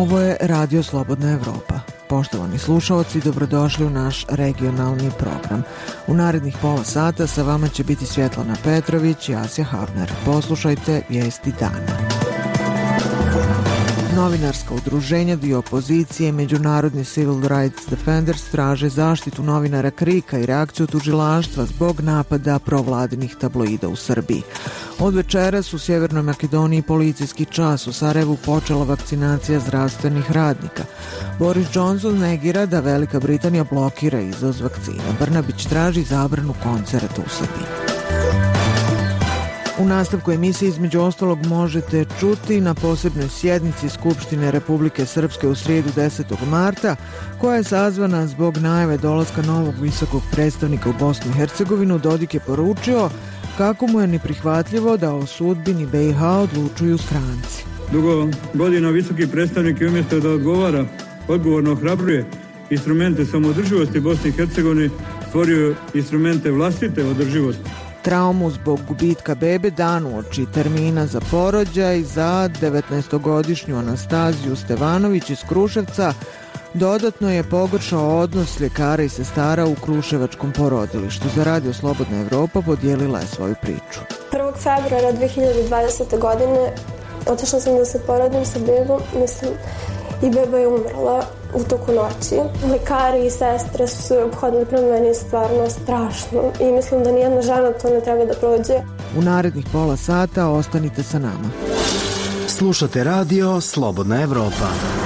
Ovo je Radio Slobodna Evropa. Poštovani slušaoci, dobrodošli u naš regionalni program. U narednih pola sata sa vama će biti Svjetlana Petrović i Asja Havner. Poslušajte vijesti dana. Novinarska udruženja dio opozicije i Međunarodni Civil Rights Defenders traže zaštitu novinara KRIK-a i reakciju tužilaštva zbog napada provladinih tabloida u Srbiji. Od večeras u Sjevernoj Makedoniji policijski čas, u Sarajevu počela vakcinacija zdravstvenih radnika. Boris Johnson negira da Velika Britanija blokira izvoz vakcina. Brnabić traži zabranu koncerata u Srbiji. U nastavku emisije između ostalog možete čuti na posebnoj sjednici Skupštine Republike Srpske u srijedu 10. marta, koja je sazvana zbog najave dolaska novog visokog predstavnika u Bosnu i Hercegovinu. Dodik je poručio kako mu je neprihvatljivo da o sudbini BiH odlučuju stranci. Dugo godina visoki predstavnik je umjesto da odgovorno ohrabruje instrumente samoodrživosti Bosne i Hercegovine, stvorio instrumente vlastite održivosti. Traumu zbog gubitka bebe dan uoči termina za porođaj za 19-godišnju Anastaziju Stevanović iz Kruševca dodatno je pogoršao odnos ljekara i sestara u kruševačkom porodilištu. Za Radio Slobodna Evropa podijelila je svoju priču. 1. februara 2020. godine otišla sam da se porodim sa bebom, i beba je umrla u toku noći. Lekari i sestre su se obhodili prema meni, stvarno strašno i mislim da nijedna žena to ne treba da prođe. U narednih pola sata ostanite sa nama. Slušate Radio Slobodna Evropa.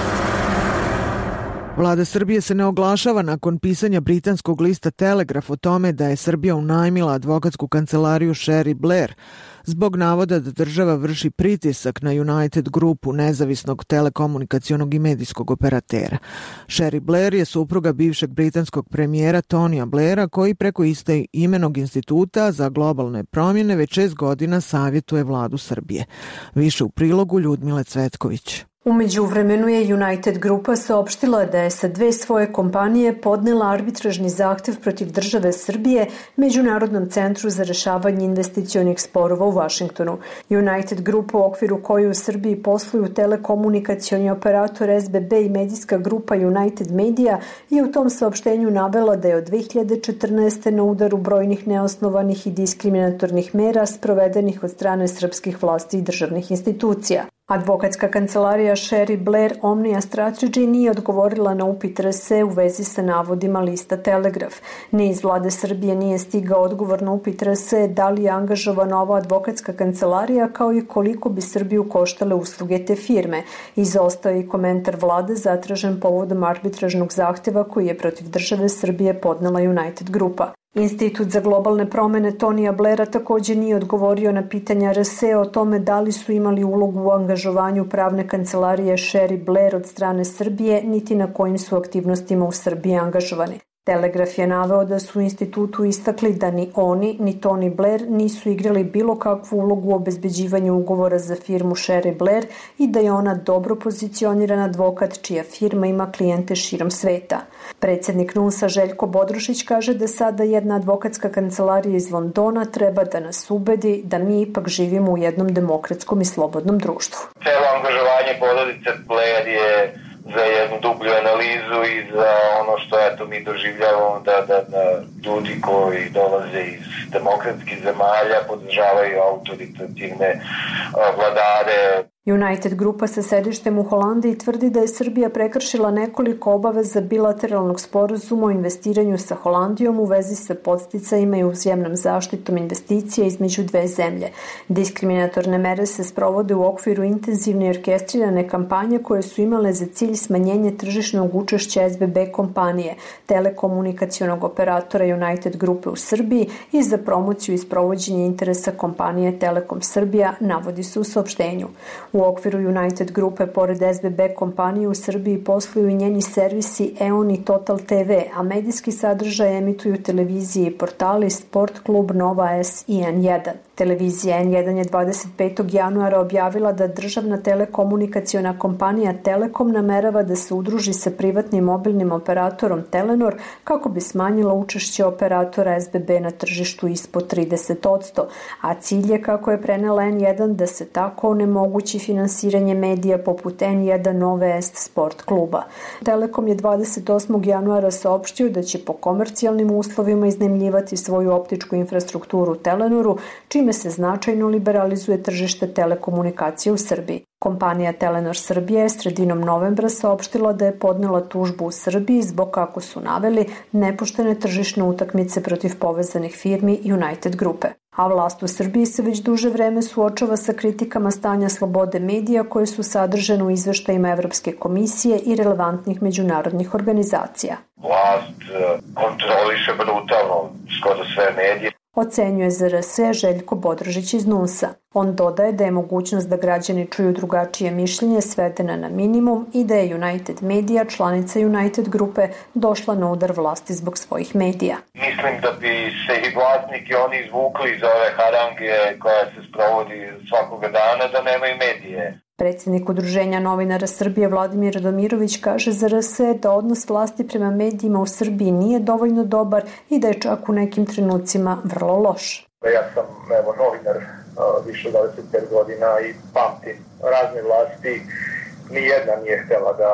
Vlada Srbije se ne oglašava nakon pisanja britanskog lista Telegraf o tome da je Srbija unajmila advokatsku kancelariju Sherry Blair zbog navoda da država vrši pritisak na United Grupu, nezavisnog telekomunikacionog i medijskog operatera. Sherry Blair je supruga bivšeg britanskog premijera Tonija Blaira, koji preko imenog instituta za globalne promjene već 6 godina savjetuje vladu Srbije. Više u prilogu Ljudmile Cvetković. U međuvremenu je United Grupa saopštila da je sa 2 svoje kompanije podnela arbitražni zahtjev protiv države Srbije Međunarodnom centru za rješavanje investicionih sporova u Vašingtonu. United Grupa, u okviru koje u Srbiji posluju telekomunikacioni operator SBB i medijska grupa United Media, je u tom saopštenju navela da je od 2014. na udaru brojnih neosnovanih i diskriminatornih mera sprovedenih od strane srpskih vlasti i državnih institucija. Advokatska kancelarija Sherry Blair Omnia Strategy nije odgovorila na upit RSE u vezi sa navodima lista Telegraf. Ni iz vlade Srbije nije stigao odgovor na upit RSE da li je angažovana ova advokatska kancelarija, kao i koliko bi Srbiju koštale usluge te firme. Izostao je i komentar vlade zatražen povodom arbitražnog zahtjeva koji je protiv države Srbije podnela United Grupa. Institut za globalne promjene Tonija Blaira također nije odgovorio na pitanja RSE o tome da li su imali ulogu u angažovanju pravne kancelarije Sherry Blair od strane Srbije, niti na kojim su aktivnostima u Srbiji angažovani. Telegraf je naveo da su u institutu istakli da ni oni, ni Tony Blair nisu igrali bilo kakvu ulogu u obezbeđivanju ugovora za firmu Sherry Blair i da je ona dobro pozicioniran advokat čija firma ima klijente širom sveta. Predsjednik NUNS-a Željko Bodrušić kaže da sada jedna advokatska kancelarija iz Londona treba da nas ubedi da mi ipak živimo u jednom demokratskom i slobodnom društvu. Celo angažovanje porodice Blair je za jednu dublju analizu i za ono što mi doživljavamo da ljudi koji dolaze iz demokratskih zemalja podržavaju autoritativne vladare. United Grupa sa sedištem u Holandiji tvrdi da je Srbija prekršila nekoliko obaveza bilateralnog sporazuma o investiranju sa Holandijom u vezi sa podsticajima i uzajamnom zaštitom investicija između dve zemlje. Diskriminatorne mere se sprovode u okviru intenzivne i orkestrirane kampanje koje su imale za cilj smanjenje tržišnog učešća SBB kompanije, telekomunikacionog operatora United Grupe u Srbiji, i za promociju i sprovođenje interesa kompanije Telekom Srbija, navodi se u saopštenju. U okviru United Grupe, pored SBB kompanije, u Srbiji posluju i njeni servisi EON i Total TV, a medijski sadržaj emituju televizije i portali Sport klub, Nova S i N1. Televizija N1 je 25. januara objavila da državna telekomunikaciona kompanija Telekom namerava da se udruži sa privatnim mobilnim operatorom Telenor kako bi smanjila učešće operatora SBB na tržištu ispod 30%, a cilj je, kako je prenela N1, da se tako onemogući finansiranje medija poput N1 Nove Est Sport kluba. Telekom je 28. januara saopštio da će po komercijalnim uslovima iznajmljivati svoju optičku infrastrukturu Telenoru, čime se značajno liberalizuje tržište telekomunikacije u Srbiji. Kompanija Telenor Srbije je sredinom novembra saopštila da je podnela tužbu u Srbiji zbog, kako su naveli, nepoštene tržišne utakmice protiv povezanih firmi United grupe. A vlast u Srbiji se već duže vreme suočava sa kritikama stanja slobode medija koje su sadržane u izveštajima Evropske komisije i relevantnih međunarodnih organizacija. Vlast kontroliše brutalno skoro sve medije. Ocenjuje ZRS Željko Bodrožić iz NUNS-a. On dodaje da je mogućnost da građani čuju drugačije mišljenje svedena na minimum i da je United Media, članica United grupe, došla na udar vlasti zbog svojih medija. Mislim da bi se i vlasniki oni izvukli iz ove harange koja se sprovodi svakoga dana da nemaju medije. Predsjednik Udruženja novinara Srbije Vladimir Radomirović kaže za RS da odnos vlasti prema medijima u Srbiji nije dovoljno dobar i da je čak u nekim trenucima vrlo loš. Ja sam novinar više od 25 godina i pamtim razne vlasti. Nijedna nije htjela da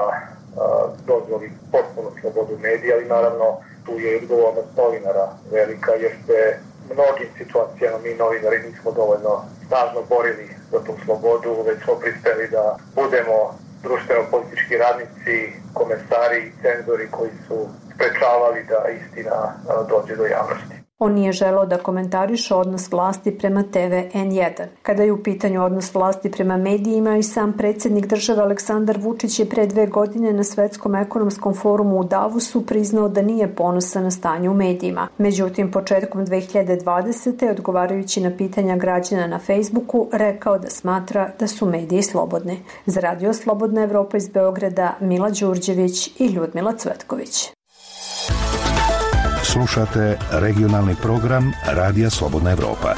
dozvoli potpunu slobodu medija, ali naravno tu je odgovornost novinara velika, jer se mnogim situacijama mi novinari nismo dovoljno snažno borili za tu slobodu, već smo pristali da budemo društveno-politički radnici, komesari i cenzori koji su sprečavali da istina dođe do javnosti. On nije želeo da komentariše odnos vlasti prema TV N1. Kada je u pitanju odnos vlasti prema medijima, i sam predsjednik države Aleksandar Vučić je pre 2 godine na Svetskom ekonomskom forumu u Davosu priznao da nije ponosan na stanje u medijima. Međutim, početkom 2020. odgovarajući na pitanja građana na Facebooku, rekao da smatra da su mediji slobodni. Za Radio Slobodna Evropa iz Beograda, Mila Đurđević i Ljudmila Cvetković. Slušate regionalni program Radija Slobodna Evropa.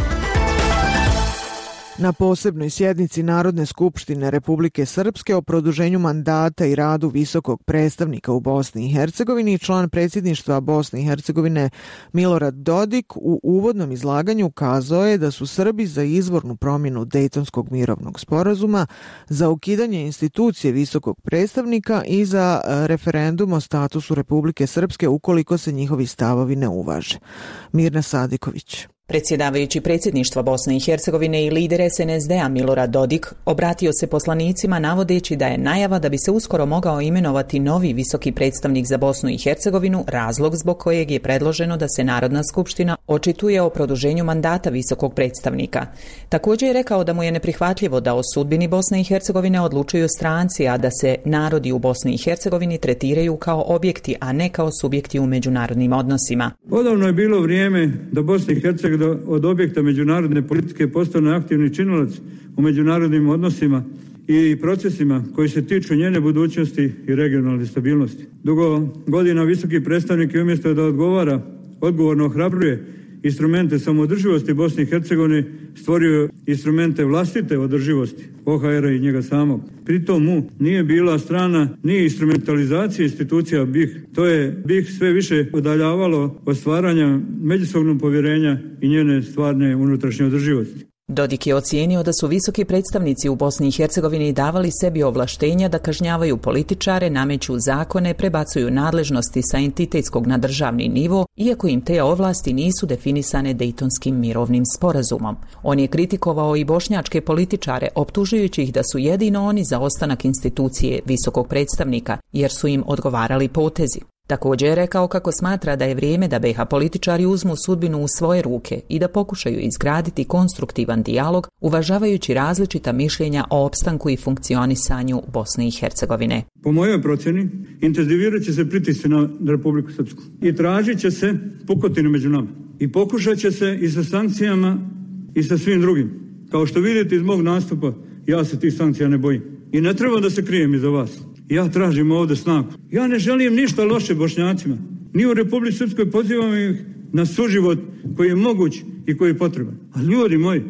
Na posebnoj sjednici Narodne skupštine Republike Srpske o produženju mandata i radu visokog predstavnika u Bosni i Hercegovini, član predsjedništva Bosne i Hercegovine Milorad Dodik u uvodnom izlaganju kazao je da su Srbi za izvornu promjenu Dejtonskog mirovnog sporazuma, za ukidanje institucije visokog predstavnika i za referendum o statusu Republike Srpske ukoliko se njihovi stavovi ne uvaže. Mirna Sadiković. Predsjedavajući predsjedništva Bosne i Hercegovine i lider SNSD-a Milorad Dodik obratio se poslanicima navodeći da je najava da bi se uskoro mogao imenovati novi visoki predstavnik za Bosnu i Hercegovinu razlog zbog kojeg je predloženo da se Narodna skupština očituje o produženju mandata visokog predstavnika. Također je rekao da mu je neprihvatljivo da o sudbini Bosne i Hercegovine odlučuju stranci, a da se narodi u Bosni i Hercegovini tretiraju kao objekti, a ne kao subjekti u međunarodnim odnosima. Odavno je bilo vrijeme da Bosna i Hercegovina od objekta međunarodne politike postane aktivni činilac u međunarodnim odnosima i procesima koji se tiču njene budućnosti i regionalne stabilnosti. Dugo godina visoki predstavnik umjesto da odgovorno ohrabruje instrumente samoodrživosti Bosne i Hercegovine, stvorio instrumente vlastite održivosti OHR-a i njega samog. Pritom mu nije bila strana ni instrumentalizacija institucija BiH. To je BiH sve više udaljavalo od stvaranja međusobnog povjerenja i njene stvarne unutrašnje održivosti. Dodik je ocijenio da su visoki predstavnici u Bosni i Hercegovini davali sebi ovlaštenja da kažnjavaju političare, nameću zakone, prebacuju nadležnosti sa entitetskog na državni nivo, iako im te ovlasti nisu definisane Dejtonskim mirovnim sporazumom. On je kritikovao i bošnjačke političare, optužujući ih da su jedino oni za ostanak institucije visokog predstavnika, jer su im odgovarali potezi. Također je rekao kako smatra da je vrijeme da BiH političari uzmu sudbinu u svoje ruke i da pokušaju izgraditi konstruktivan dijalog, uvažavajući različita mišljenja o opstanku i funkcionisanju Bosne i Hercegovine. Po mojoj procjeni, intenzivirat će se pritisci na Republiku Srpsku i tražit će se pukotine među nama. I pokušat će se i sa sankcijama i sa svim drugim. Kao što vidite iz mog nastupa, ja se tih sankcija ne bojim. I ne treba da se krijem iza vas. Ja tražim ovdje snagu. Ja ne želim ništa loše Bošnjacima. Ni u Republici Srpskoj pozivam ih na suživot koji je moguć i koji je potreban. A ljudi moji,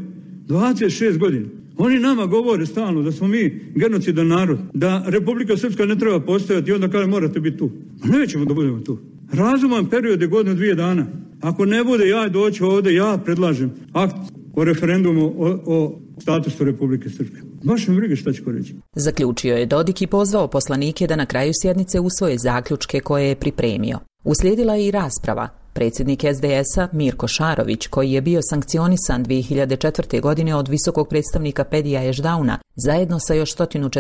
26 godina. Oni nama govore stalno da smo mi genocidan narod, da Republika Srpska ne treba postojati i onda kaže morate biti tu. Nećemo da budemo tu. Razuman period je godinu 2 dana. Ako ne bude ja doći ovdje, ja predlažem akt o referendumu o statusu Republike Srpske. Baš mi briga šta ću reći. Zaključio je Dodik i pozvao poslanike da na kraju sjednice usvoje zaključke koje je pripremio. Uslijedila je i rasprava. Predsjednik SDS-a Mirko Šarović, koji je bio sankcionisan 2004. godine od visokog predstavnika Pedija Ešdauna, zajedno sa još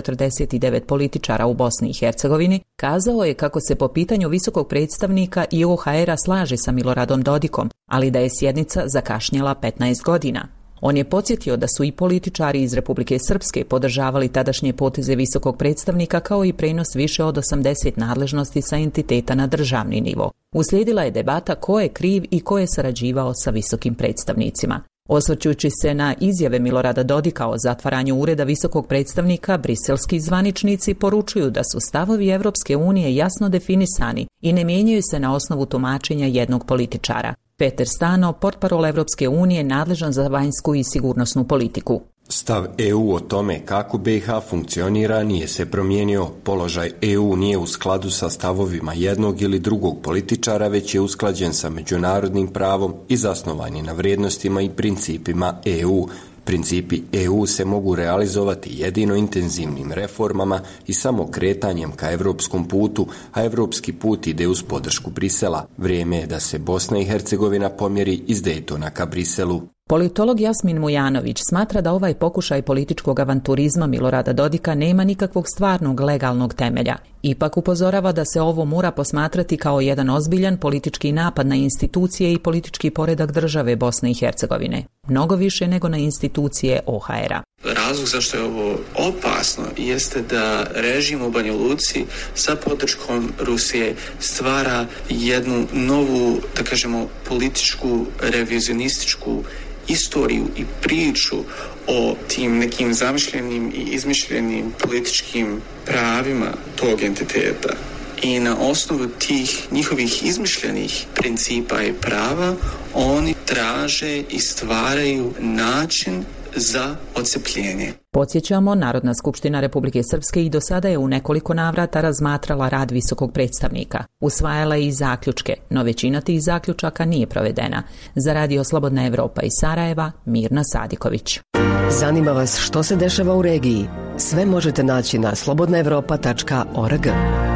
149 političara u Bosni i Hercegovini, kazao je kako se po pitanju visokog predstavnika i OHR-a slaže sa Miloradom Dodikom, ali da je sjednica zakašnjela 15 godina. On je podsjetio da su i političari iz Republike Srpske podržavali tadašnje poteze visokog predstavnika kao i prenos više od 80 nadležnosti sa entiteta na državni nivo. Uslijedila je debata ko je kriv i ko je sarađivao sa visokim predstavnicima. Osvrćući se na izjave Milorada Dodika o zatvaranju ureda visokog predstavnika, briselski zvaničnici poručuju da su stavovi Evropske unije jasno definisani i ne mijenjaju se na osnovu tumačenja jednog političara. Peter Stano, portparol Evropske unije nadležan za vanjsku i sigurnosnu politiku. Stav EU o tome kako BiH funkcionira nije se promijenio. Položaj EU nije u skladu sa stavovima jednog ili drugog političara, već je usklađen sa međunarodnim pravom i zasnovan je na vrijednostima i principima EU. Principi EU se mogu realizovati jedino intenzivnim reformama i samo kretanjem ka evropskom putu, a evropski put ide uz podršku Brisela. Vrijeme je da se Bosna i Hercegovina pomjeri iz Dejtona ka Briselu. Politolog Jasmin Mujanović smatra da ovaj pokušaj političkog avanturizma Milorada Dodika nema nikakvog stvarnog legalnog temelja. Ipak upozorava da se ovo mora posmatrati kao jedan ozbiljan politički napad na institucije i politički poredak države Bosne i Hercegovine. Mnogo više nego na institucije OHR-a. Razlog zašto je ovo opasno jeste da režim u Banja Luci sa podrškom Rusije stvara jednu novu, da kažemo, političku, revizionističku istoriju i priču o tim nekim zamišljenim i izmišljenim političkim pravima tog entiteta. I na osnovu tih njihovih izmišljenih principa i prava oni traže i stvaraju način za odcepljenje. Podsjećamo, Narodna skupština Republike Srpske i do sada je u nekoliko navrata razmatrala rad visokog predstavnika. Usvajala je i zaključke, no većina tih zaključaka nije provedena. Za Radio Slobodna Evropa iz Sarajeva, Mirna Sadiković. Zanima vas što se dešava u regiji? Sve možete naći na slobodnaevropa.org.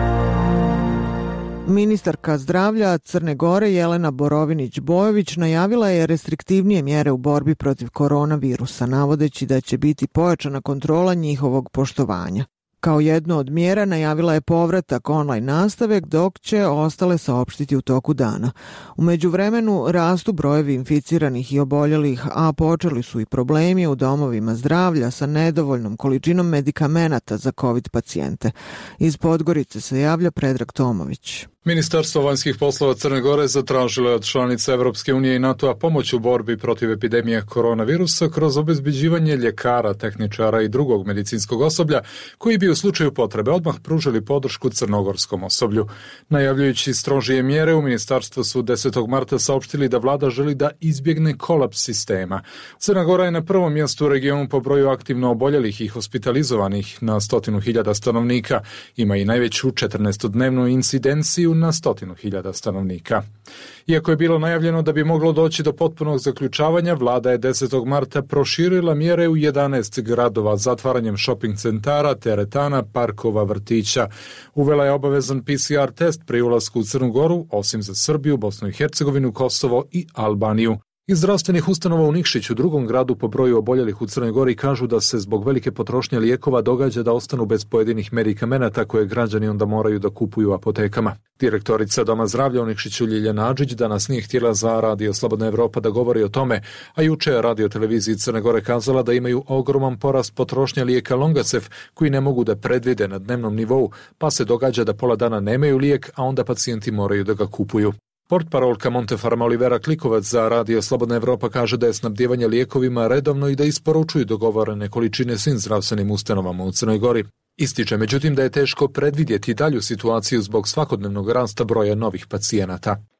Ministarka zdravlja Crne Gore Jelena Borovinić-Bojović najavila je restriktivnije mjere u borbi protiv koronavirusa, navodeći da će biti pojačana kontrola njihovog poštovanja. Kao jednu od mjera najavila je povratak online nastave, dok će ostale saopštiti u toku dana. U međuvremenu rastu brojevi inficiranih i oboljelih, a počeli su i problemi u domovima zdravlja sa nedovoljnom količinom medikamenata za COVID pacijente. Iz Podgorice se javlja Predrag Tomović. Ministarstvo vanjskih poslova Crne Gore zatražilo je od članica Evropske unije i NATO-a pomoć u borbi protiv epidemije koronavirusa kroz obezbeđivanje ljekara, tehničara i drugog medicinskog osoblja koji bi u slučaju potrebe odmah pružili podršku crnogorskom osoblju. Najavljujući strožije mjere, u ministarstvu su 10. marta saopštili da vlada želi da izbjegne kolaps sistema. Crna Gora je na prvom mjestu u regionu po broju aktivno oboljelih i hospitalizovanih na 100.000 stanovnika. Ima i najveću 14-dnevnu incidenciju na 100.000 stanovnika. Iako je bilo najavljeno da bi moglo doći do potpunog zaključavanja, vlada je 10. marta proširila mjere u 11 gradova zatvaranjem shopping centara, teretana, parkova, vrtića. Uvela je obavezan PCR test pri ulasku u Crnu Goru, osim za Srbiju, Bosnu i Hercegovinu, Kosovo i Albaniju. Iz zdravstvenih ustanova u Nikšiću, drugom gradu po broju oboljelih u Crnoj Gori, kažu da se zbog velike potrošnje lijekova događa da ostanu bez pojedinih medikamenata koje građani onda moraju da kupuju u apotekama. Direktorica Doma zdravlja u Nikšiću Ljiljana Adžić danas nije htjela za Radio Slobodna Evropa da govori o tome, a juče je Radio televiziji Crne Gore kazala da imaju ogroman porast potrošnje lijeka Longacef koji ne mogu da predvide na dnevnom nivou, pa se događa da pola dana nemaju lijek, a onda pacijenti moraju da ga kupuju. Portparolka Montefarma Olivera Klikovac za Radio Slobodna Evropa kaže da je snabdijevanje lijekovima redovno i da isporučuju dogovorene količine svim zdravstvenim ustanovama u Crnoj Gori. Ističe međutim da je teško predvidjeti dalju situaciju zbog svakodnevnog rasta broja novih pacijenata.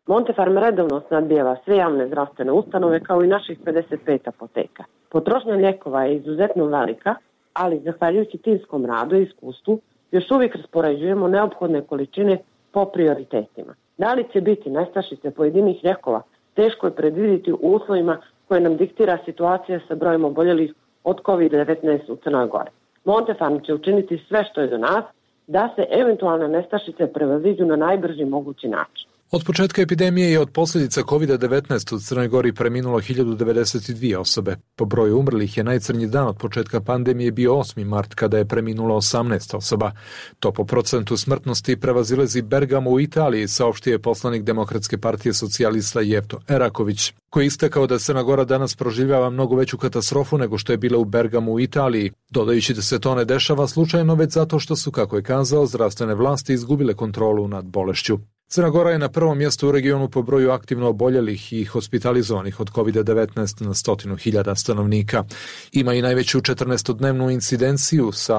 Montefarm redovno snabdijeva sve javne zdravstvene ustanove kao i naših 55 apoteka. Potrošnja lijekova je izuzetno velika, ali zahvaljujući timskom radu i iskustvu još uvijek raspoređujemo neophodne količine po prioritetima. Da li će biti nestašice pojedinih lijekova, teško je predvidjeti u uslovima koje nam diktira situacija sa brojem oboljelih od COVID-19 u Crnoj Gori. Montefarm će učiniti sve što je do nas da se eventualne nestašice prevaziđu na najbrži mogući način. Od početka epidemije i od posljedica COVID-19 u Crnoj Gori preminulo 1092 osobe. Po broju umrlih je najcrnji dan od početka pandemije bio 8. mart kada je preminulo 18 osoba. To po procentu smrtnosti prevazilezi Bergamo u Italiji, saopštio je poslanik Demokratske partije socijalista Jefto Eraković, koji je istakao da Crna Gora danas proživljava mnogo veću katastrofu nego što je bila u Bergamu u Italiji, dodajući da se to ne dešava slučajno već zato što su, kako je kazao, zdravstvene vlasti izgubile kontrolu nad bolešću. Crna Gora je na prvom mjestu u regionu po broju aktivno oboljelih i hospitalizovanih od COVID-19 na 100.000 stanovnika. Ima i najveću 14-dnevnu incidenciju sa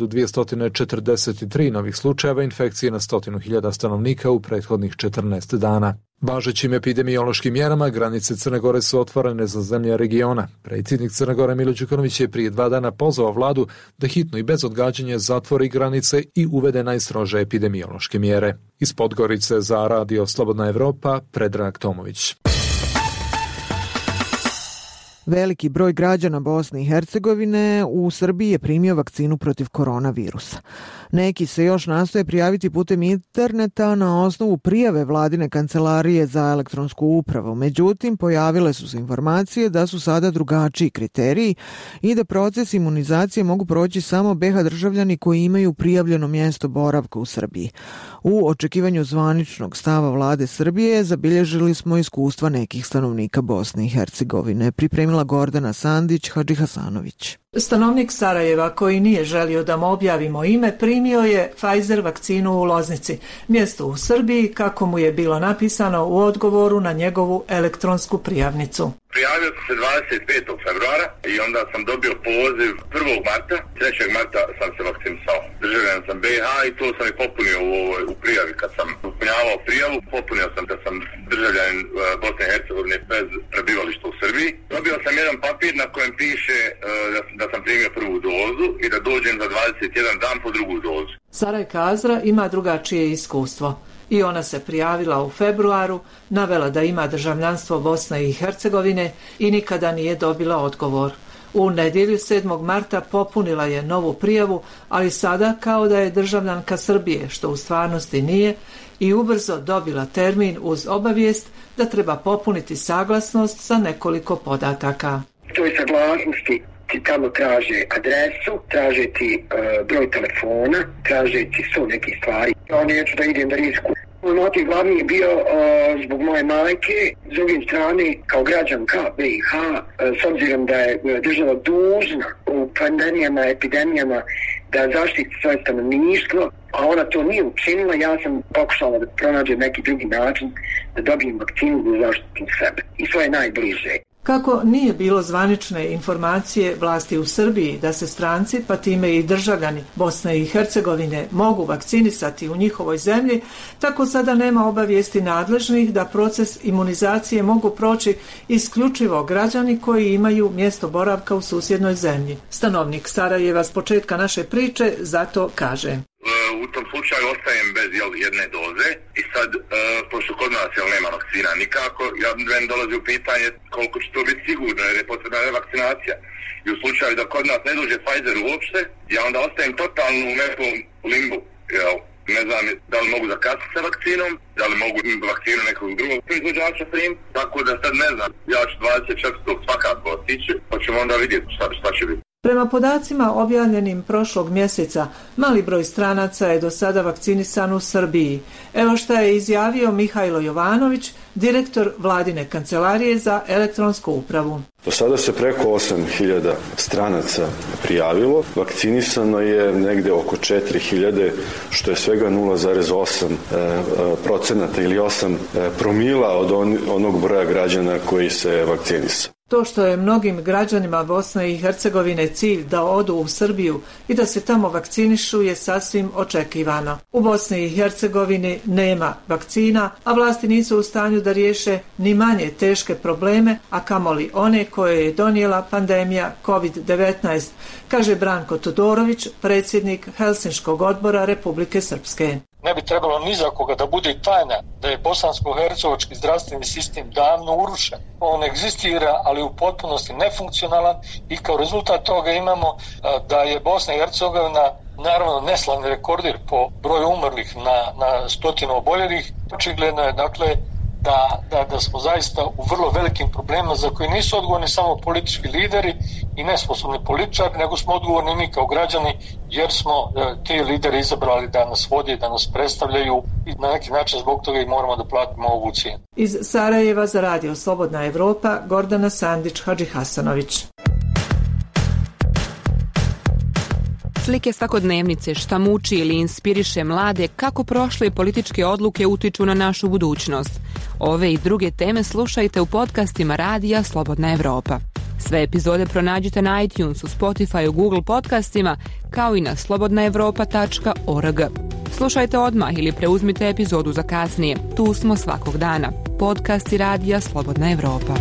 1243 novih slučajeva infekcije na 100.000 stanovnika u prethodnih 14 dana. Važećim epidemiološkim mjerama granice Crne Gore su otvorene za zemlje regiona. Predsjednik Crne Gore Milo Đukanović je prije 2 dana pozvao vladu da hitno i bez odgađanja zatvori granice i uvede najstrože epidemiološke mjere. Iz Podgorice za Radio Slobodna Evropa, Predrag Tomović. Veliki broj građana Bosne i Hercegovine u Srbiji je primio vakcinu protiv koronavirusa. Neki se još nastoje prijaviti putem interneta na osnovu prijave vladine kancelarije za elektronsku upravu. Međutim, pojavile su se informacije da su sada drugačiji kriteriji i da proces imunizacije mogu proći samo BiH državljani koji imaju prijavljeno mjesto boravka u Srbiji. U očekivanju zvaničnog stava vlade Srbije zabilježili smo iskustva nekih stanovnika Bosne i Hercegovine. Pripremila Gordana Sandić, Hadži Hasanović. Stanovnik Sarajeva koji nije želio da mu objavimo ime primio je Pfizer vakcinu u Loznici, mjesto u Srbiji kako mu je bilo napisano u odgovoru na njegovu elektronsku prijavnicu. Prijavio sam se 25. februara i onda sam dobio poziv 1. marta, 3. marta sam se vakcinisao. Državljan sam BiH i to sam i popunio u prijavi. Kad sam popunjavao prijavu, popunio sam da sam državljan Bosne i Hercegovine bez prebivališta u Srbiji. Dobio sam jedan papir na kojem piše da sam primio prvu dozu i da dođem za 21 dan po drugu dozu. Sarajka Azra ima drugačije iskustvo. I ona se prijavila u februaru, navela da ima državljanstvo Bosne i Hercegovine i nikada nije dobila odgovor. U nedjelju 7. marta popunila je novu prijavu, ali sada kao da je državljanka Srbije, što u stvarnosti nije, i ubrzo dobila termin uz obavijest da treba popuniti saglasnost sa nekoliko podataka. To je saglasnosti. Ti tamo traže adresu, traže ti broj telefona, traže ti su neke stvari. Ja neću da idem da risku. Motiv glavni je bio zbog moje majke, s druge strane kao građanka BiH, s obzirom da je država dužna u pandemijama, epidemijama da zaštiti svoje stanovništvo, a ona to nije učinila, ja sam pokušala da pronađem neki drugi način da dobijem vakcinu da zaštitim sebe i svoje najbliže. Kako nije bilo zvanične informacije vlasti u Srbiji da se stranci, pa time i državljani Bosne i Hercegovine mogu vakcinisati u njihovoj zemlji, tako sada nema obavijesti nadležnih da proces imunizacije mogu proći isključivo građani koji imaju mjesto boravka u susjednoj zemlji. Stanovnik Sarajeva s početka naše priče zato kaže: u tom slučaju ostajem bez jedne doze i sad, pošto kod nas nema vakcina nikako, meni dolazi u pitanje koliko će to biti sigurno jer je potrebna revakcinacija. I u slučaju da kod nas ne dođe Pfizer uopšte, ja onda ostajem totalno u nekom limbu. Ne znam da li mogu zakasniti sa vakcinom, da li mogu vakcinu nekog drugog proizvođača primiti, tako da sad ne znam. Ja ću 24. svakako otići, pa ćemo onda vidjeti šta će biti. Prema podacima objavljenim prošlog mjeseca, mali broj stranaca je do sada vakcinisan u Srbiji. Evo šta je izjavio Mihajlo Jovanović, direktor vladine kancelarije za elektronsku upravu. Do sada se preko 8.000 stranaca prijavilo, vakcinisano je negde oko 4.000, što je svega 0,8% ili 8 promila od onog broja građana koji se vakcinisao. To što je mnogim građanima Bosne i Hercegovine cilj da odu u Srbiju i da se tamo vakcinišu je sasvim očekivano. U Bosni i Hercegovini nema vakcina, a vlasti nisu u stanju da riješe ni manje teške probleme, a kamoli one koje je donijela pandemija COVID-19, kaže Branko Todorović, predsjednik Helsinškog odbora Republike Srpske. Ne bi trebalo ni za koga da bude tajna da je bosansko-hercegovački zdravstveni sistem davno urušen. On egzistira, ali u potpunosti nefunkcionalan i kao rezultat toga imamo da je Bosna i Hercegovina naravno neslavni rekorder po broju umrlih na stotinu oboljelih. Očigledno je dakle da smo zaista u vrlo velikim problemima za koje nisu odgovorni samo politički lideri i nesposobni političari, nego smo odgovorni mi kao građani jer smo te lidere izabrali da nas vode, da nas predstavljaju i na neki način zbog toga i moramo da platimo ovu cijenu. Iz Sarajeva za Radio Slobodna Evropa, Gordana Sandić Hadžihasanović. Slike svakodnevnice, šta muči ili inspiriše mlade, kako prošle političke odluke utiču na našu budućnost. Ove i druge teme slušajte u podcastima Radija Slobodna Evropa. Sve epizode pronađite na iTunesu, Spotifyu, Google podcastima, kao i na slobodnaevropa.org. Slušajte odmah ili preuzmite epizodu za kasnije. Tu smo svakog dana. Podcasti Radija Slobodna Evropa.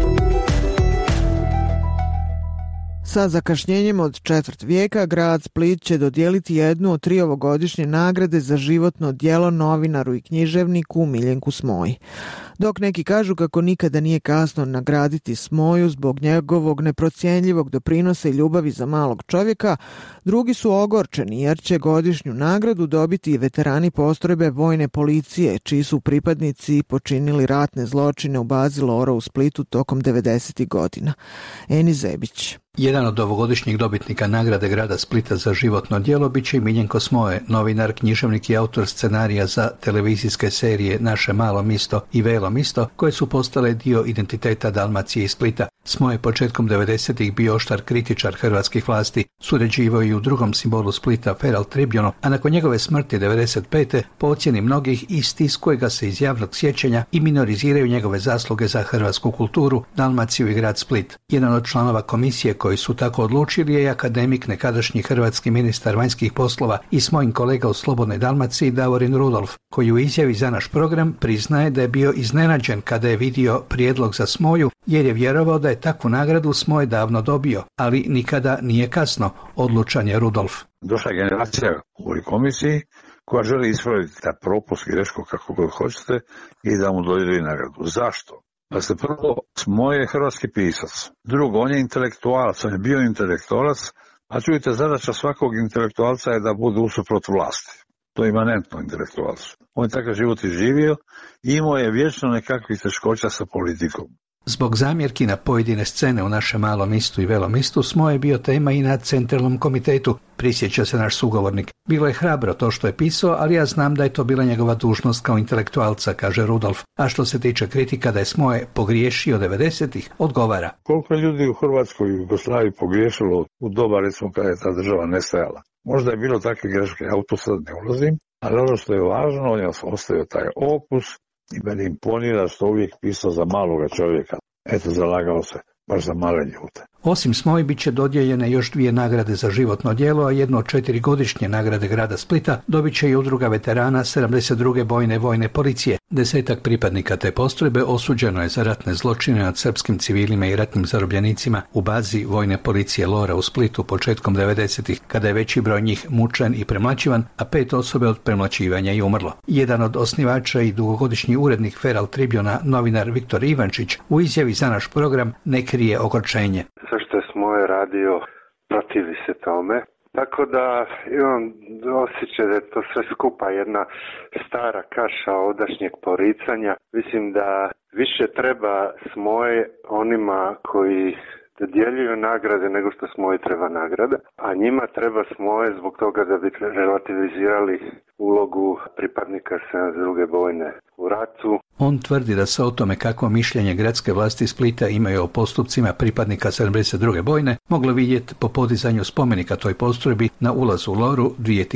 Sa zakašnjenjem od 1/4 vijeka grad Split će dodijeliti jednu od 3 ovogodišnje nagrade za životno djelo novinaru i književniku Miljenku Smoji. Dok neki kažu kako nikada nije kasno nagraditi Smoju zbog njegovog neprocjenjivog doprinosa i ljubavi za malog čovjeka, drugi su ogorčeni jer će godišnju nagradu dobiti i veterani postrojbe vojne policije, čiji su pripadnici počinili ratne zločine u bazi Lora u Splitu tokom 90. godina. Eni Zebić. Jedan od ovogodišnjih dobitnika nagrade grada Splita za životno djelo bit će Miljenko Smoje, novinar, književnik i autor scenarija za televizijske serije Naše malo misto i Velo misto, koje su postale dio identiteta Dalmacije i Splita. Smoje početkom 90-ih bio oštar kritičar hrvatskih vlasti, surađivao i u drugom simbolu Splita Feral Tribune, a nakon njegove smrti 95. po ocjeni mnogih istiskuje ga se iz javnog sjećanja i minoriziraju njegove zasluge za hrvatsku kulturu, Dalmaciju i grad Split. Jedan od članova komisije koji su tako odlučili je akademik, nekadašnji hrvatski ministar vanjskih poslova i Smojin kolega u Slobodnoj Dalmaciji Davorin Rudolf, koji u izjavi za naš program priznaje da je bio iznenađen kada je vidio prijedlog za Smoju, jer je vjerovao da je takvu nagradu Smoj davno dobio, ali nikada nije kasno, odlučan je Rudolf. Došla je generacija u ovoj komisiji koja želi ispraviti ta propust, grešku, kako god hoćete, i da mu dodijeli nagradu. Zašto? Dakle, prvo, Smoj je hrvatski pisac. Drugo, on je intelektualac, on je bio intelektualac, a čujte, zadaća svakog intelektualca je da bude usuprot vlasti. To je imanentno intelektualcu. On je takav život i živio i imao je vječno nekakvih teškoća sa politikom. Zbog zamjerki na pojedine scene u Našem malom mistu i Velom mistu, Smoj je bio tema i na centralnom komitetu, prisjeća se naš sugovornik. Bilo je hrabro to što je pisao, ali ja znam da je to bila njegova dužnost kao intelektualca, kaže Rudolf. A što se tiče kritika da je Smoje pogriješio 90-ih, odgovara. Koliko je ljudi u Hrvatskoj i Jugoslaviji pogriješilo u doba, recimo, kada je ta država nestajala? Možda je bilo takve greške, ja u to sad ne ulazim, ali ono što je važno, on je ostavio taj opus i meni imponira što uvijek pisao za maloga čovjeka. Eto, zalagao se baš za male ljude. Osim Smoji bit će dodijeljene još 2 nagrade za životno djelo, a jedno od 4 godišnje nagrade grada Splita dobit će i udruga veterana 72. bojne vojne policije. 10 pripadnika te postrojbe osuđeno je za ratne zločine nad srpskim civilima i ratnim zarobljenicima u bazi vojne policije Lora u Splitu početkom 90-ih, kada je veći broj njih mučen i premlaćivan, a 5 osobe od premlaćivanja je umrlo. Jedan od osnivača i dugogodišnji urednik Feral Tribuna, novinar Viktor Ivančić, u izjavi za naš program ne krije ogorčenje. Sve što je Smoje radio protivi se tome. Tako da imam osjećaj da je to sve skupa jedna stara kaša odašnjeg poricanja. Mislim da više treba Smoje onima koji dodjeljuju nagrade nego što Smoje treba nagrada, a njima treba Smoje zbog toga da bi relativizirali ulogu pripadnika 72. bojne u ratu. On tvrdi da se o tome kakvo mišljenje gradske vlasti Splita imaju o postupcima pripadnika 72. bojne moglo vidjeti po podizanju spomenika toj postrojbi na ulazu u Loru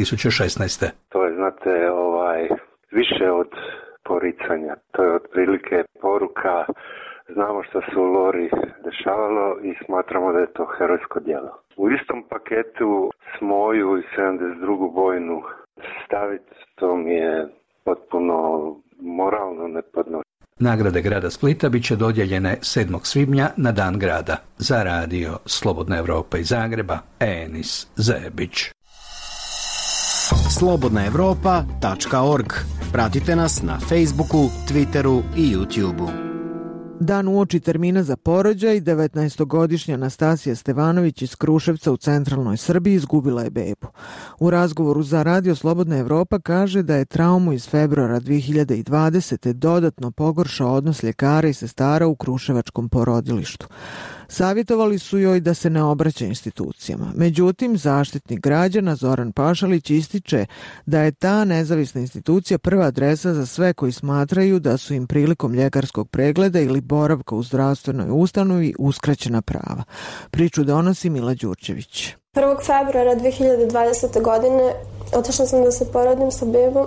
2016. To je, znate, više od poricanja. To je otprilike poruka znamo što se u Lori dešavalo i smatramo da je to herojsko djelo. U istom paketu s moju i 72. bojnu staviti, to mi je potpuno moralno nepodnošljivo. Nagrade grada Splita bit će dodijeljene 7. svibnja na Dan grada. Za radio Slobodna Evropa iz Zagreba, Enis Zebić. slobodnaevropa.org. Pratite nas na Facebooku, Twitteru i YouTubeu. Dan uoči termina za porođaj, 19-godišnja Anastasija Stevanović iz Kruševca u centralnoj Srbiji izgubila je bebu. U razgovoru za radio Slobodna Evropa kaže da je traumu iz februara 2020. dodatno pogoršao odnos ljekara i sestara u kruševačkom porodilištu. Savjetovali su joj da se ne obraća institucijama. Međutim, Zaštitnik građana Zoran Pašalić ističe da je ta nezavisna institucija prva adresa za sve koji smatraju da su im prilikom ljekarskog pregleda ili boravka u zdravstvenoj ustanovi uskraćena prava. Priču donosi Mila Đurđević. 1. februara 2020. godine otišla sam da se porodim sa bebom,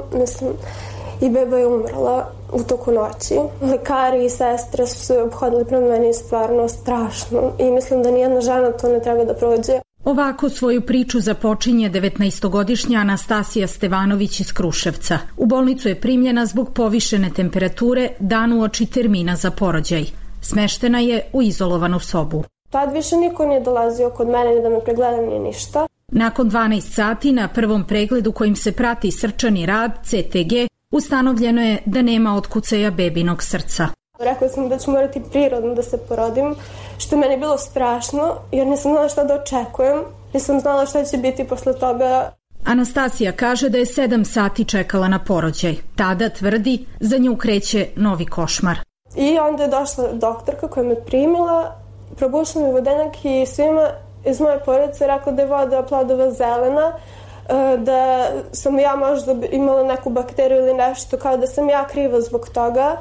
i beba je umrla u toku noći. Lekari i sestre su se obhodili prema meni stvarno strašno i mislim da nijedna žena to ne treba da prođe. Ovako svoju priču započinje 19-godišnja Anastasija Stevanović iz Kruševca. U bolnicu je primljena zbog povišene temperature dan uoči termina za porođaj. Smeštena je u izolovanu sobu. Tad više niko nije dolazio kod mene ni da me pregleda ni ništa. Nakon 12 sati na prvom pregledu kojim se prati srčani rad, CTG, ustanovljeno je da nema otkucaja bebinog srca. Rekla sam da ću morati prirodno da se porodim, što je meni bilo strašno, jer nisam znala šta da očekujem, nisam znala šta će biti posle toga. Anastasija kaže da je 7 sati čekala na porođaj. Tada tvrdi, za nju kreće novi košmar. I onda je došla doktorka koja me primila, probušila mi vodenak i svima iz moje porodice rekla da je voda plodova zelena, da sam ja možda imala neku bakteriju ili nešto, kao da sam ja kriva zbog toga.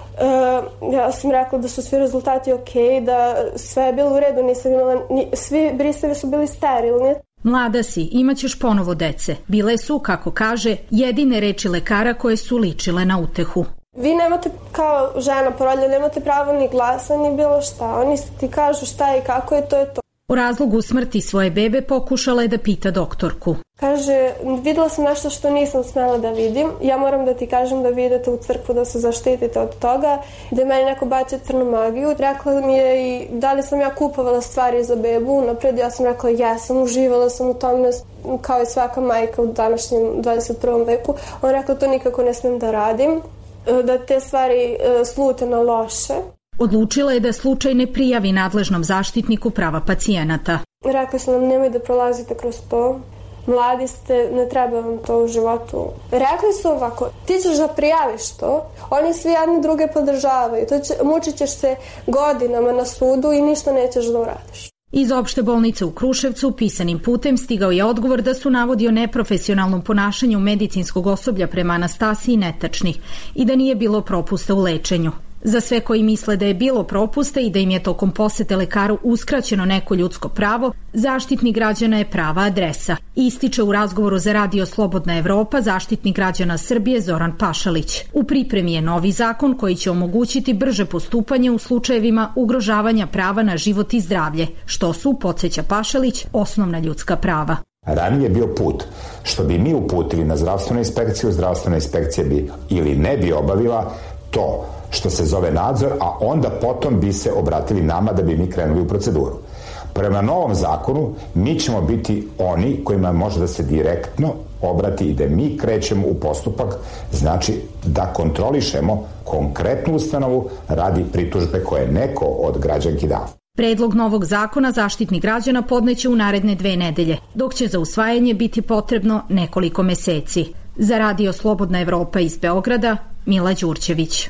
Ja sam rekla da su svi rezultati okej, da sve je bilo u redu, nisam imala, svi brisevi su bili sterilni. Mlada si, imaćeš ponovo dece. Bile su, kako kaže, jedine reči lekara koje su ličile na utehu. Vi nemate, kao žena porodilja, nemate pravo ni glasa, ni bilo šta. Oni ti kažu šta i kako je, to je to. O razlogu smrti svoje bebe pokušala je da pita doktorku. Kaže, videla sam nešto što nisam smela da vidim. Ja moram da ti kažem da vi idete u crkvu da se zaštitite od toga. Da je meni neko bacio crnu magiju. Rekla mi je i da li sam ja kupovala stvari za bebu. Napred ja sam rekla jesam, uživala sam u tome kao i svaka majka u današnjem 21. veku. On rekla to nikako ne smijem da radim. Da te stvari slute na loše. Odlučila je da slučaj ne prijavi nadležnom zaštitniku prava pacijenata. Rekli su nam nemoj da prolazite kroz to. Mladi ste, ne treba vam to u životu. Rekli su ovako, ti ćeš da prijaviš to, oni svi jedni druge podržavaju. Mučit ćeš se godinama na sudu i ništa nećeš da uradiš. Iz opšte bolnice u Kruševcu pisanim putem stigao je odgovor da su navodi o neprofesionalnom ponašanju medicinskog osoblja prema Anastasiji netačni i da nije bilo propusta u lečenju. Za sve koji misle da je bilo propusta i da im je tokom posete lekaru uskraćeno neko ljudsko pravo, Zaštitnik građana je prava adresa. Ističe u razgovoru za radio Slobodna Evropa Zaštitnik građana Srbije Zoran Pašalić. U pripremi je novi zakon koji će omogućiti brže postupanje u slučajevima ugrožavanja prava na život i zdravlje, što su, podsjeća Pašalić, osnovna ljudska prava. Ranije je bio put što bi mi uputili na zdravstvenu inspekciju, zdravstvena inspekcija bi ili ne bi obavila to što se zove nadzor, a onda potom bi se obratili nama da bi mi krenuli u proceduru. Prema novom zakonu mi ćemo biti oni kojima može da se direktno obrati i da mi krećemo u postupak, znači da kontrolišemo konkretnu ustanovu radi pritužbe koje neko od građanki dao. Predlog novog zakona Zaštitnik građana podneće u naredne 2 nedelje, dok će za usvajanje biti potrebno nekoliko meseci. Za radio Slobodna Evropa iz Beograda, Mila Đurđević.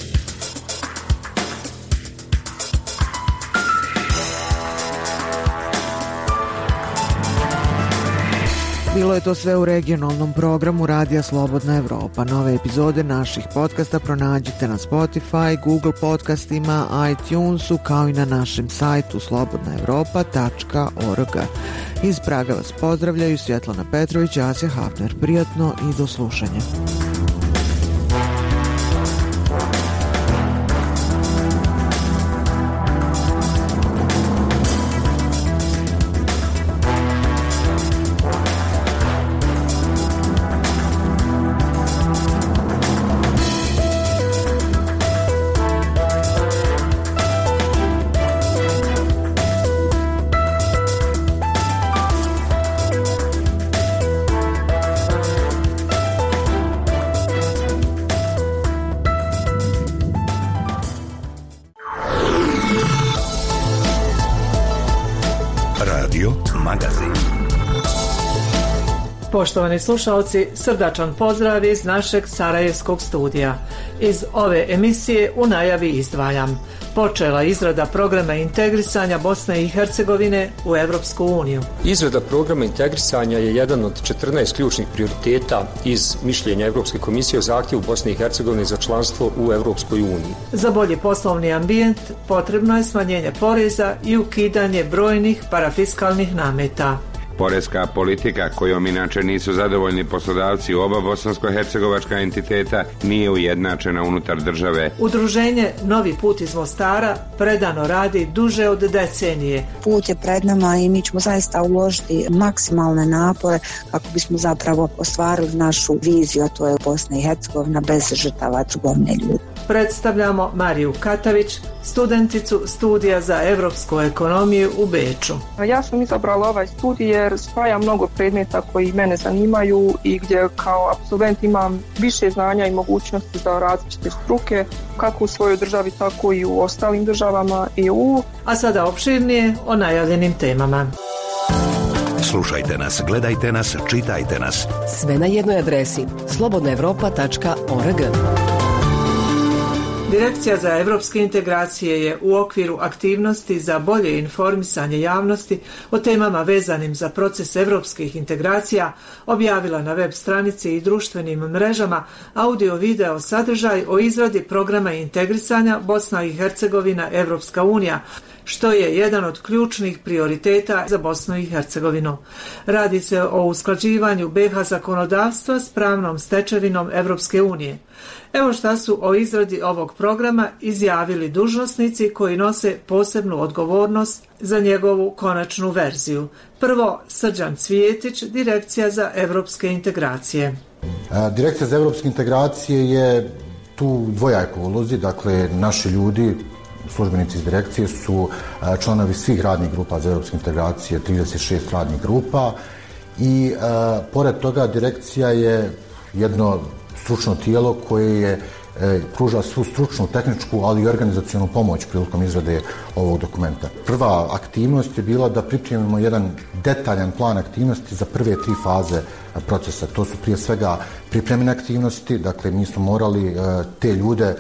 Bilo je to sve u regionalnom programu Radija Slobodna Evropa. Nove epizode naših podcasta pronađite na Spotify, Google podcastima, iTunesu, kao i na našem sajtu slobodnaevropa.org. Iz Praga vas pozdravljaju Svjetlana Petrović i Asja Hafner. Prijatno i do slušanja. magazin. Poštovani slušalci, srdačan pozdrav iz našeg sarajevskog studija. Iz ove emisije u najavi izdvajam. Počela izrada programa integrisanja Bosne i Hercegovine u Evropsku uniju. Izrada programa integrisanja je jedan od 14 ključnih prioriteta iz mišljenja Evropske komisije o zahtjevu Bosne i Hercegovine za članstvo u Evropskoj uniji. Za bolji poslovni ambijent potrebno je smanjenje poreza i ukidanje brojnih parafiskalnih nameta. Poreska politika kojom inače nisu zadovoljni poslodavci u oba bosansko-hercegovačka entiteta nije ujednačena unutar države. Udruženje Novi put iz Mostara predano radi duže od decenije. Put je pred nama i mi ćemo zaista uložiti maksimalne napore kako bismo zapravo ostvarili našu viziju, a to je Bosna i Hercegovina bez žrtava trgovine ljudi. Predstavljamo Mariju Katavić, studenticu studija za evropsku ekonomiju u Beču. Ja sam izabrala ovaj studij jer spaja mnogo predmeta koji mene zanimaju i gdje kao apsolvent imam više znanja i mogućnosti za različite struke, kako u svojoj državi, tako i u ostalim državama EU. A sada opširnije o najavljenim temama. Slušajte nas, gledajte nas, čitajte nas. Sve na jednoj adresi slobodnaevropa.org. Direkcija za evropske integracije je u okviru aktivnosti za bolje informisanje javnosti o temama vezanim za proces evropskih integracija objavila na web stranici i društvenim mrežama audio-video sadržaj o izradi programa integrisanja Bosna i Hercegovina Evropska unija, što je jedan od ključnih prioriteta za Bosnu i Hercegovinu. Radi se o usklađivanju BiH zakonodavstva s pravnom stečevinom Evropske unije. Evo šta su o izradi ovog programa izjavili dužnosnici koji nose posebnu odgovornost za njegovu konačnu verziju. Prvo, Srđan Cvijetić, Direkcija za evropske integracije. Direkcija za evropske integracije je tu dvojakoj ulozi, dakle naši ljudi, službenici iz direkcije su članovi svih radnih grupa za evropske integracije, 36 radnih grupa i pored toga direkcija je jedno stručno tijelo koje pruža svu stručnu, tehničku, ali i organizacionu pomoć prilikom izrade ovog dokumenta. Prva aktivnost je bila da pripremimo jedan detaljan plan aktivnosti za prve 3 faze procesa. To su prije svega pripremene aktivnosti, dakle mi smo morali te ljude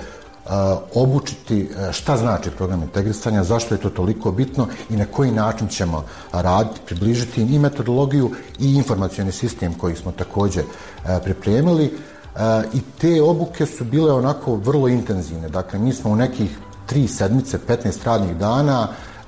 obučiti šta znači program integrisanja, zašto je to toliko bitno i na koji način ćemo raditi, približiti i metodologiju i informacioni sistem koji smo također pripremili. I te obuke su bile onako vrlo intenzivne. Dakle, mi smo u nekih 3 sedmice, 15 radnih dana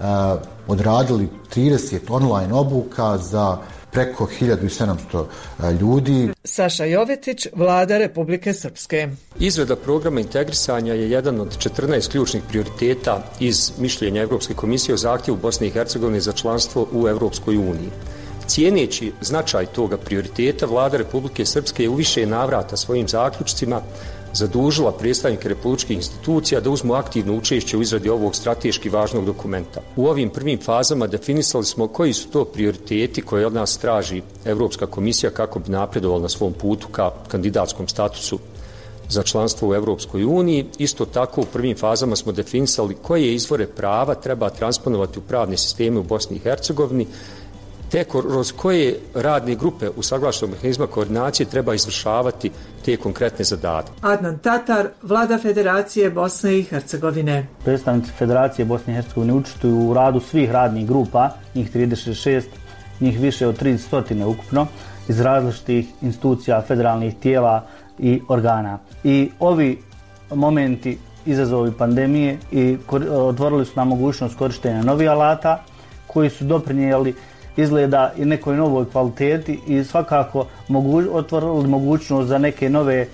odradili 30 online obuka za preko 1700 ljudi. Saša Jovetić, Vlada Republike Srpske. Izrada programa integrisanja je jedan od 14 ključnih prioriteta iz mišljenja Evropske komisije o zahtjevu Bosne i Hercegovine za članstvo u Evropskoj uniji. Cijeneći značaj toga prioriteta, Vlada Republike Srpske je u više navrata svojim zaključcima zadužila predstavnike republičkih institucija da uzmu aktivno učešće u izradi ovog strateški važnog dokumenta. U ovim prvim fazama definisali smo koji su to prioriteti koje od nas traži Evropska komisija kako bi napredovala na svom putu ka kandidatskom statusu za članstvo u Evropskoj uniji. Isto tako u prvim fazama smo definisali koje izvore prava treba transponovati u pravne sisteme u Bosni i Hercegovini, te kroz koje radne grupe usaglašenog mehanizma koordinacije treba izvršavati te konkretne zadatke. Adnan Tatar, Vlada Federacije Bosne i Hercegovine. Predstavnici Federacije Bosne i Hercegovine učestvuju u radu svih radnih grupa, njih 36, njih više od 300 ukupno, iz različitih institucija, federalnih tijela i organa. I ovi momenti, izazovi pandemije i otvorili su nam mogućnost korištenja novih alata koji su doprinijeli izgleda i nekoj novoj kvaliteti i svakako otvorili mogućnost za neke nove,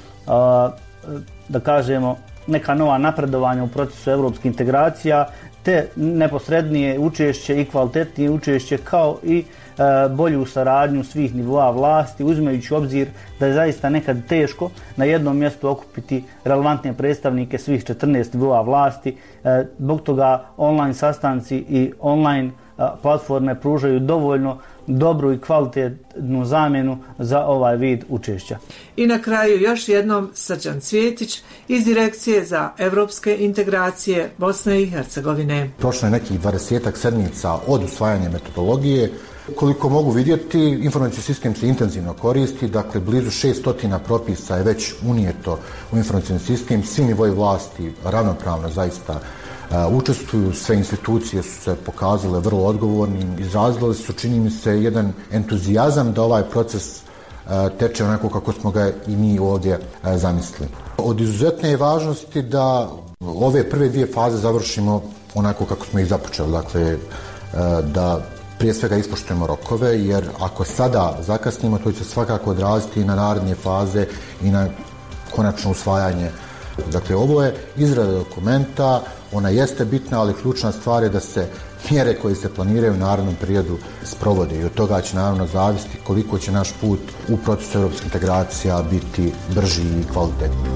da kažemo, neka nova napredovanja u procesu evropskih integracija, te neposrednije učešće i kvalitetnije učešće kao i bolju saradnju svih nivoa vlasti, uzimajući obzir da je zaista nekad teško na jednom mjestu okupiti relevantne predstavnike svih 14 nivoa vlasti. Zbog toga online sastanci i online platforme pružaju dovoljno dobru i kvalitetnu zamjenu za ovaj vid učešća. I na kraju još jednom Srđan Cvijetić iz Direkcije za evropske integracije Bosne i Hercegovine. Prošlo je nekih 20 sedmica od usvajanja metodologije Koliko mogu vidjeti, informacijski sistem se intenzivno koristi, dakle blizu 600 propisa je već unijeto u informacijski sistem, svi nivoji vlasti ravnopravno zaista učestvuju, sve institucije su se pokazale vrlo odgovornim, izrazile su, čini mi se, jedan entuzijazam da ovaj proces teče onako kako smo ga i mi ovdje zamislili. Od izuzetne je važnosti da ove prve dvije faze završimo onako kako smo ih započeli, dakle da prije svega ispoštujemo rokove, jer ako sada zakasnimo, to će svakako odraziti na naredne faze i na konačno usvajanje. Dakle, ovo je izrada dokumenta, ona jeste bitna, ali ključna stvar je da se mjere koje se planiraju u narednom periodu sprovode i od toga će naravno zavisiti koliko će naš put u procesu europskih integracija biti brži i kvalitetniji.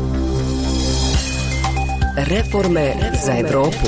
Reforme za Evropu.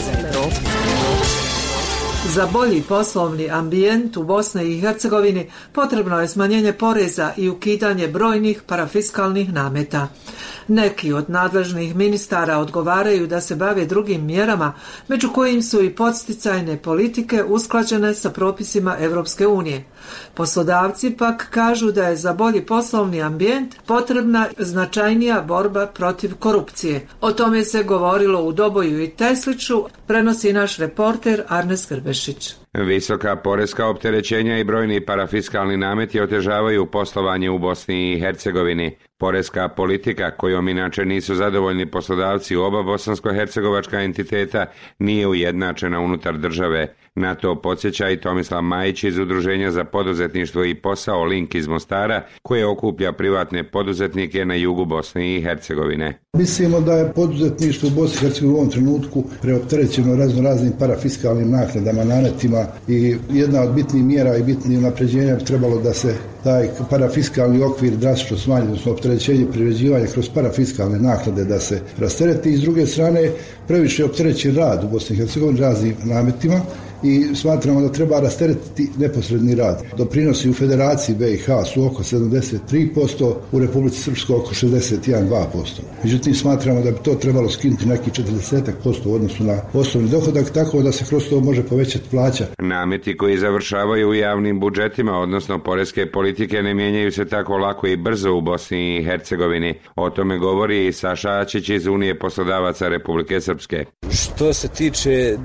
Za bolji poslovni ambijent u Bosni i Hercegovini potrebno je smanjenje poreza i ukidanje brojnih parafiskalnih nameta. Neki od nadležnih ministara odgovaraju da se bave drugim mjerama, među kojim su i podsticajne politike usklađene sa propisima Europske unije. Poslodavci pak kažu da je za bolji poslovni ambijent potrebna značajnija borba protiv korupcije. O tome se govorilo u Doboju i Tesliću, prenosi naš reporter Arne Skrbešić. Visoka poreska opterećenja i brojni parafiskalni nameti otežavaju poslovanje u Bosni i Hercegovini. Poreska politika, kojom inače nisu zadovoljni poslodavci u oba bosansko-hercegovačka entiteta, nije ujednačena unutar države. Na to podsjeća i Tomislav Majić iz Udruženja za poduzetništvo i posao Link iz Mostara, koje okuplja privatne poduzetnike na jugu Bosne i Hercegovine. Mislimo da je poduzetništvo u Bosni i Hercegovini u ovom trenutku preopterećeno raznim parafiskalnim naknadama, nametima i jedna od bitnih mjera i bitnih unapređenja bi trebalo da se taj parafiskalni okvir drastično smanji, odnosno opterećenje privređivanja kroz parafiskalne naknade da se rastereti. I s druge strane, previše opterećen rad u Bosni i Hercegovini raznim nametima i smatramo da treba rasteretiti neposredni rad. Doprinosi u Federaciji BiH su oko 73%, u Republici Srpskoj oko 61,2%. Međutim, smatramo da bi to trebalo skinuti neki 40% u odnosu na osnovni dohodak, tako da se kroz to može povećati plaća. Nameti koji završavaju u javnim budžetima, odnosno poreske politike, ne mijenjaju se tako lako i brzo u Bosni i Hercegovini. O tome govori i Saša Ačić iz Unije poslodavaca Republike Srpske. Što se tiče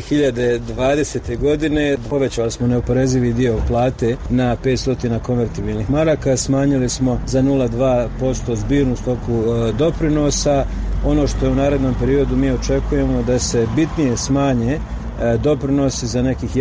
2020. godine, povećali smo neoporezivi dio plate na 500 konvertibilnih maraka, smanjili smo za 0,2% zbirnu stopu doprinosa. Ono što je u narednom periodu mi očekujemo da se bitnije smanje doprinosi za nekih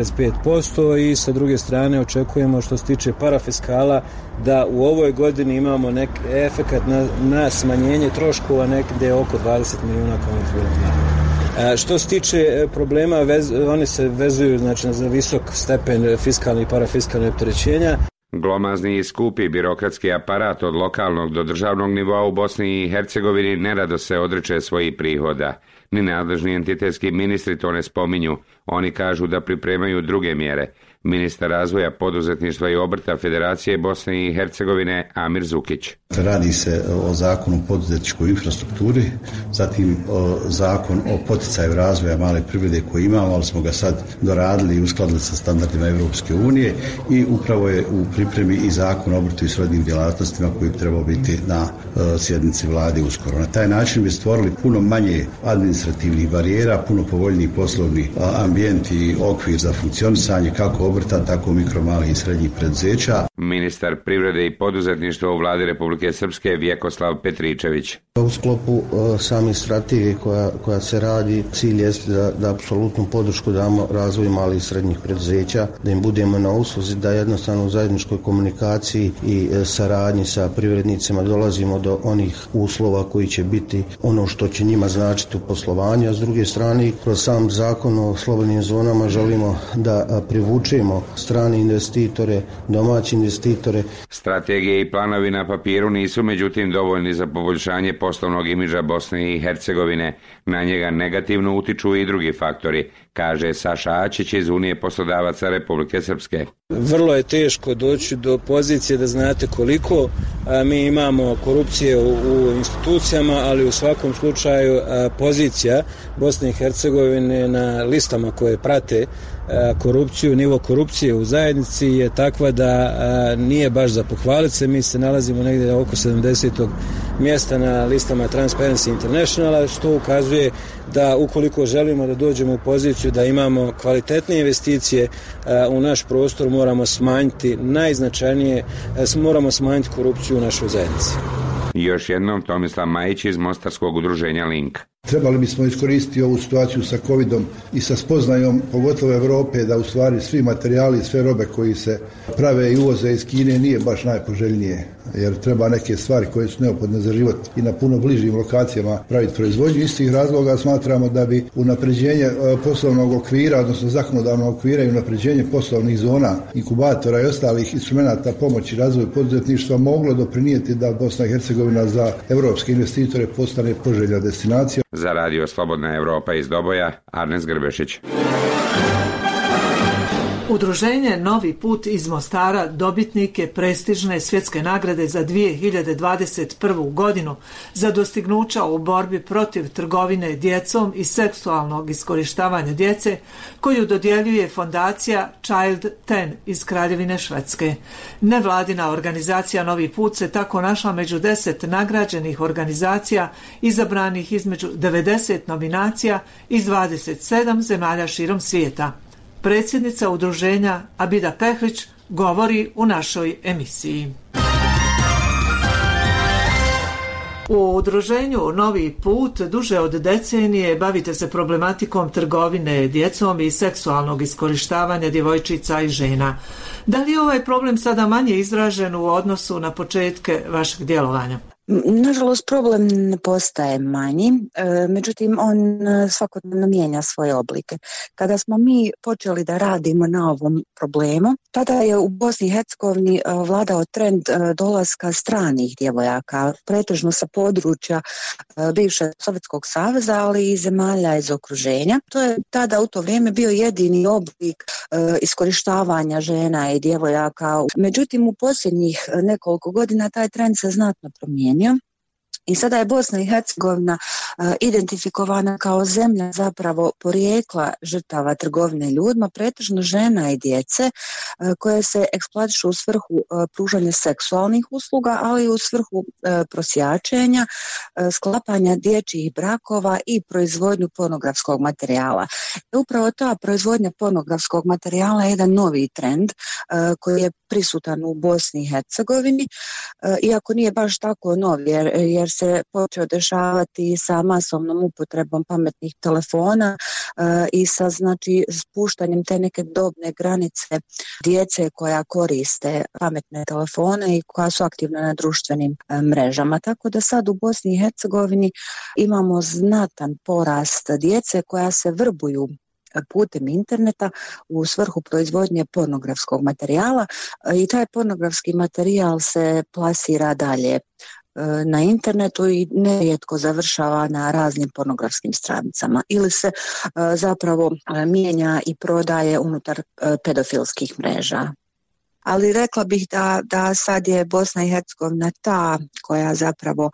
1,5% i sa druge strane očekujemo što se tiče parafiskala da u ovoj godini imamo neki efekat na smanjenje troškova nekde oko 20 milijuna konvertibilnih maraka. Što se tiče problema, oni se vezuju za visok stepen fiskalnih i parafiskalnih opterećenja. Glomazni i skupi birokratski aparat od lokalnog do državnog nivoa u Bosni i Hercegovini nerado se odriče svojih prihoda. Ni nadležni entitetski ministri to ne spominju. Oni kažu da pripremaju druge mjere. Ministar razvoja, poduzetništva i obrta Federacije Bosne i Hercegovine Amir Zukić. Radi se o zakonu o poduzetničkoj infrastrukturi, zatim zakon o poticaju razvoja male privrede koji imamo, ali smo ga sad doradili i uskladili sa standardima Europske unije i upravo je u pripremi i zakon o obrtu i srodnim djelatnostima koji bi trebao biti na sjednici vlade uskoro. Na taj način bi stvorili puno manje administrativnih barijera, puno povoljniji poslovni ambijent i okvir za funkcionisanje kako obrta, tako mikro, malih i srednjih preduzeća. Ministar privrede i poduzetništva u vladi Republike Srpske Vjekoslav Petričević. U sklopu same strategije koja se radi, cilj jeste da apsolutnu podršku damo razvoju malih i srednjih preduzeća, da im budemo na usluzi, da jednostavno u zajedničkoj komunikaciji i saradnji sa privrednicima dolazimo do onih uslova koji će biti ono što će njima značiti u poslovanju, a s druge strane kroz sam zakon o slobodnim zonama želimo da privučemo strane investitore, domaće investitore. Strategije i planovi na papiru nisu međutim dovoljni za poboljšanje poslovnog imidža Bosne i Hercegovine. Na njega negativno utiču i drugi faktori, kaže Saša Ačić iz Unije poslodavaca Republike Srpske. Vrlo je teško doći do pozicije da znate koliko mi imamo korupcije u institucijama, ali u svakom slučaju pozicija Bosne i Hercegovine na listama koje prate korupciju. Nivo korupcije u zajednici je takva da nije baš za pohvaliti se. Mi se nalazimo negdje oko 70. mjesta na listama Transparency Internationala, što ukazuje da ukoliko želimo da dođemo u poziciju da imamo kvalitetne investicije u naš prostor, moramo smanjiti najznačajnije, moramo smanjiti korupciju u našoj zajednici. Još jednom Tomislav Majić iz Mostarskog udruženja Link. Trebali bismo iskoristiti ovu situaciju sa covidom i sa spoznajom, pogotovo Europe, da u stvari svi materijali i sve robe koji se prave i uvoze iz Kine nije baš najpoželjnije, jer treba neke stvari koje su neophodne za život i na puno bližim lokacijama praviti proizvodnju. Iz tih razloga smatramo da bi unapređenje poslovnog okvira, odnosno zakonodavnog okvira i unapređenje poslovnih zona, inkubatora i ostalih instrumenata pomoći razvoju poduzetništva moglo doprinijeti da Bosna i Hercegovina za europske investitore postane poželjna destinacija. Za Radio Slobodna Evropa iz Doboja, Arnes Grbešić. Udruženje Novi put iz Mostara dobitnik je prestižne svjetske nagrade za 2021. godinu za dostignuća u borbi protiv trgovine djecom i seksualnog iskorištavanja djece, koju dodjeljuje fondacija Child 10 iz Kraljevine Švedske. Nevladina organizacija Novi put se tako našla među 10 nagrađenih organizacija izabranih između 90 nominacija iz 27 zemalja širom svijeta. Predsjednica udruženja Abida Pehlić govori u našoj emisiji. U udruženju Novi put duže od decenije bavite se problematikom trgovine djecom i seksualnog iskorištavanja djevojčica i žena. Da li je ovaj problem sada manje izražen u odnosu na početke vašeg djelovanja? Nažalost, problem ne postaje manji, međutim on svakodnevno mijenja svoje oblike. Kada smo mi počeli da radimo na ovom problemu, tada je u Bosni i Hercegovini vladao trend dolaska stranih djevojaka, pretežno sa područja bivšeg Sovjetskog saveza, ali i zemalja iz okruženja. To je tada u to vrijeme bio jedini oblik iskorištavanja žena i djevojaka. Međutim, u posljednjih nekoliko godina taj trend se znatno promijenio. I sada je Bosna i Hercegovina identifikovana kao zemlja zapravo porijekla žrtava trgovine ljudima, pretežno žena i djece koje se eksploatišu u svrhu pružanja seksualnih usluga, ali i u svrhu prosjačenja, sklapanja dječjih brakova i proizvodnju pornografskog materijala. Upravo ta proizvodnja pornografskog materijala je jedan novi trend koji je prisutan u Bosni i Hercegovini, iako nije baš tako nov, jer se počeo dešavati sa masovnom upotrebom pametnih telefona i sa spuštanjem te neke dobne granice djece koja koriste pametne telefone i koja su aktivna na društvenim mrežama. Tako da sad u Bosni i Hercegovini imamo znatan porast djece koja se vrbuju putem interneta u svrhu proizvodnje pornografskog materijala i taj pornografski materijal se plasira dalje na internetu i nerijetko završava na raznim pornografskim stranicama ili se zapravo mijenja i prodaje unutar pedofilskih mreža. Ali rekla bih da sad je Bosna i Hercegovina ta koja zapravo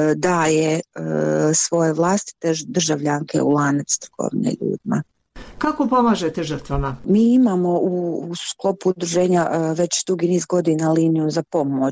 daje svoje vlastite državljanke u lanac trgovine ljudima. Kako pomažete žrtvama? Mi imamo u sklopu udruženja već dugi niz godina liniju za pomoć,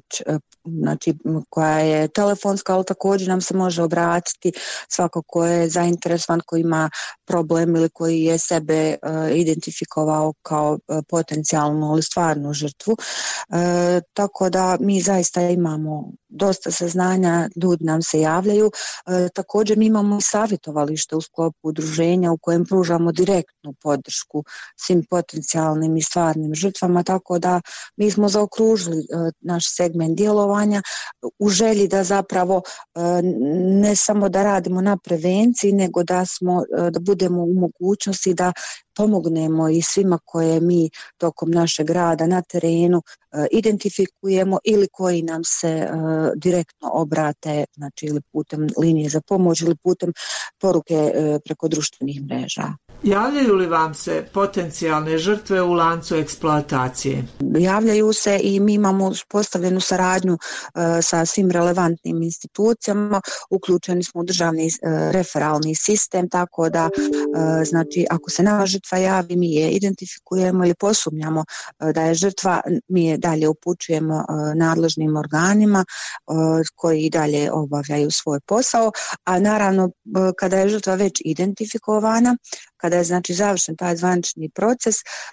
koja je telefonska, ali također nam se može obratiti svako ko je zainteresovan, ko ima problem ili koji je sebe identifikovao kao potencijalnu ili stvarnu žrtvu. Tako da mi zaista imamo dosta saznanja, ljudi nam se javljaju. Također mi imamo i savjetovalište u sklopu udruženja u kojem pružamo direktnu podršku svim potencijalnim i stvarnim žrtvama, tako da mi smo zaokružili naš segment djelovanja u želji da zapravo ne samo da radimo na prevenciji, nego da budemo u mogućnosti da pomognemo i svima koje mi tokom našeg rada na terenu identifikujemo ili koji nam se direktno obrate, znači ili putem linije za pomoć ili putem poruke preko društvenih mreža. Javljaju li vam se potencijalne žrtve u lancu eksploatacije? Javljaju se i mi imamo postavljenu saradnju sa svim relevantnim institucijama, uključeni smo u državni referalni sistem, tako da znači ako se nama žrtva javi, mi je identifikujemo ili posumnjamo da je žrtva, mi je dalje upućujemo nadležnim organima koji i dalje obavljaju svoj posao, a naravno kada je žrtva već identifikovana, kada je znači završen taj zvanični proces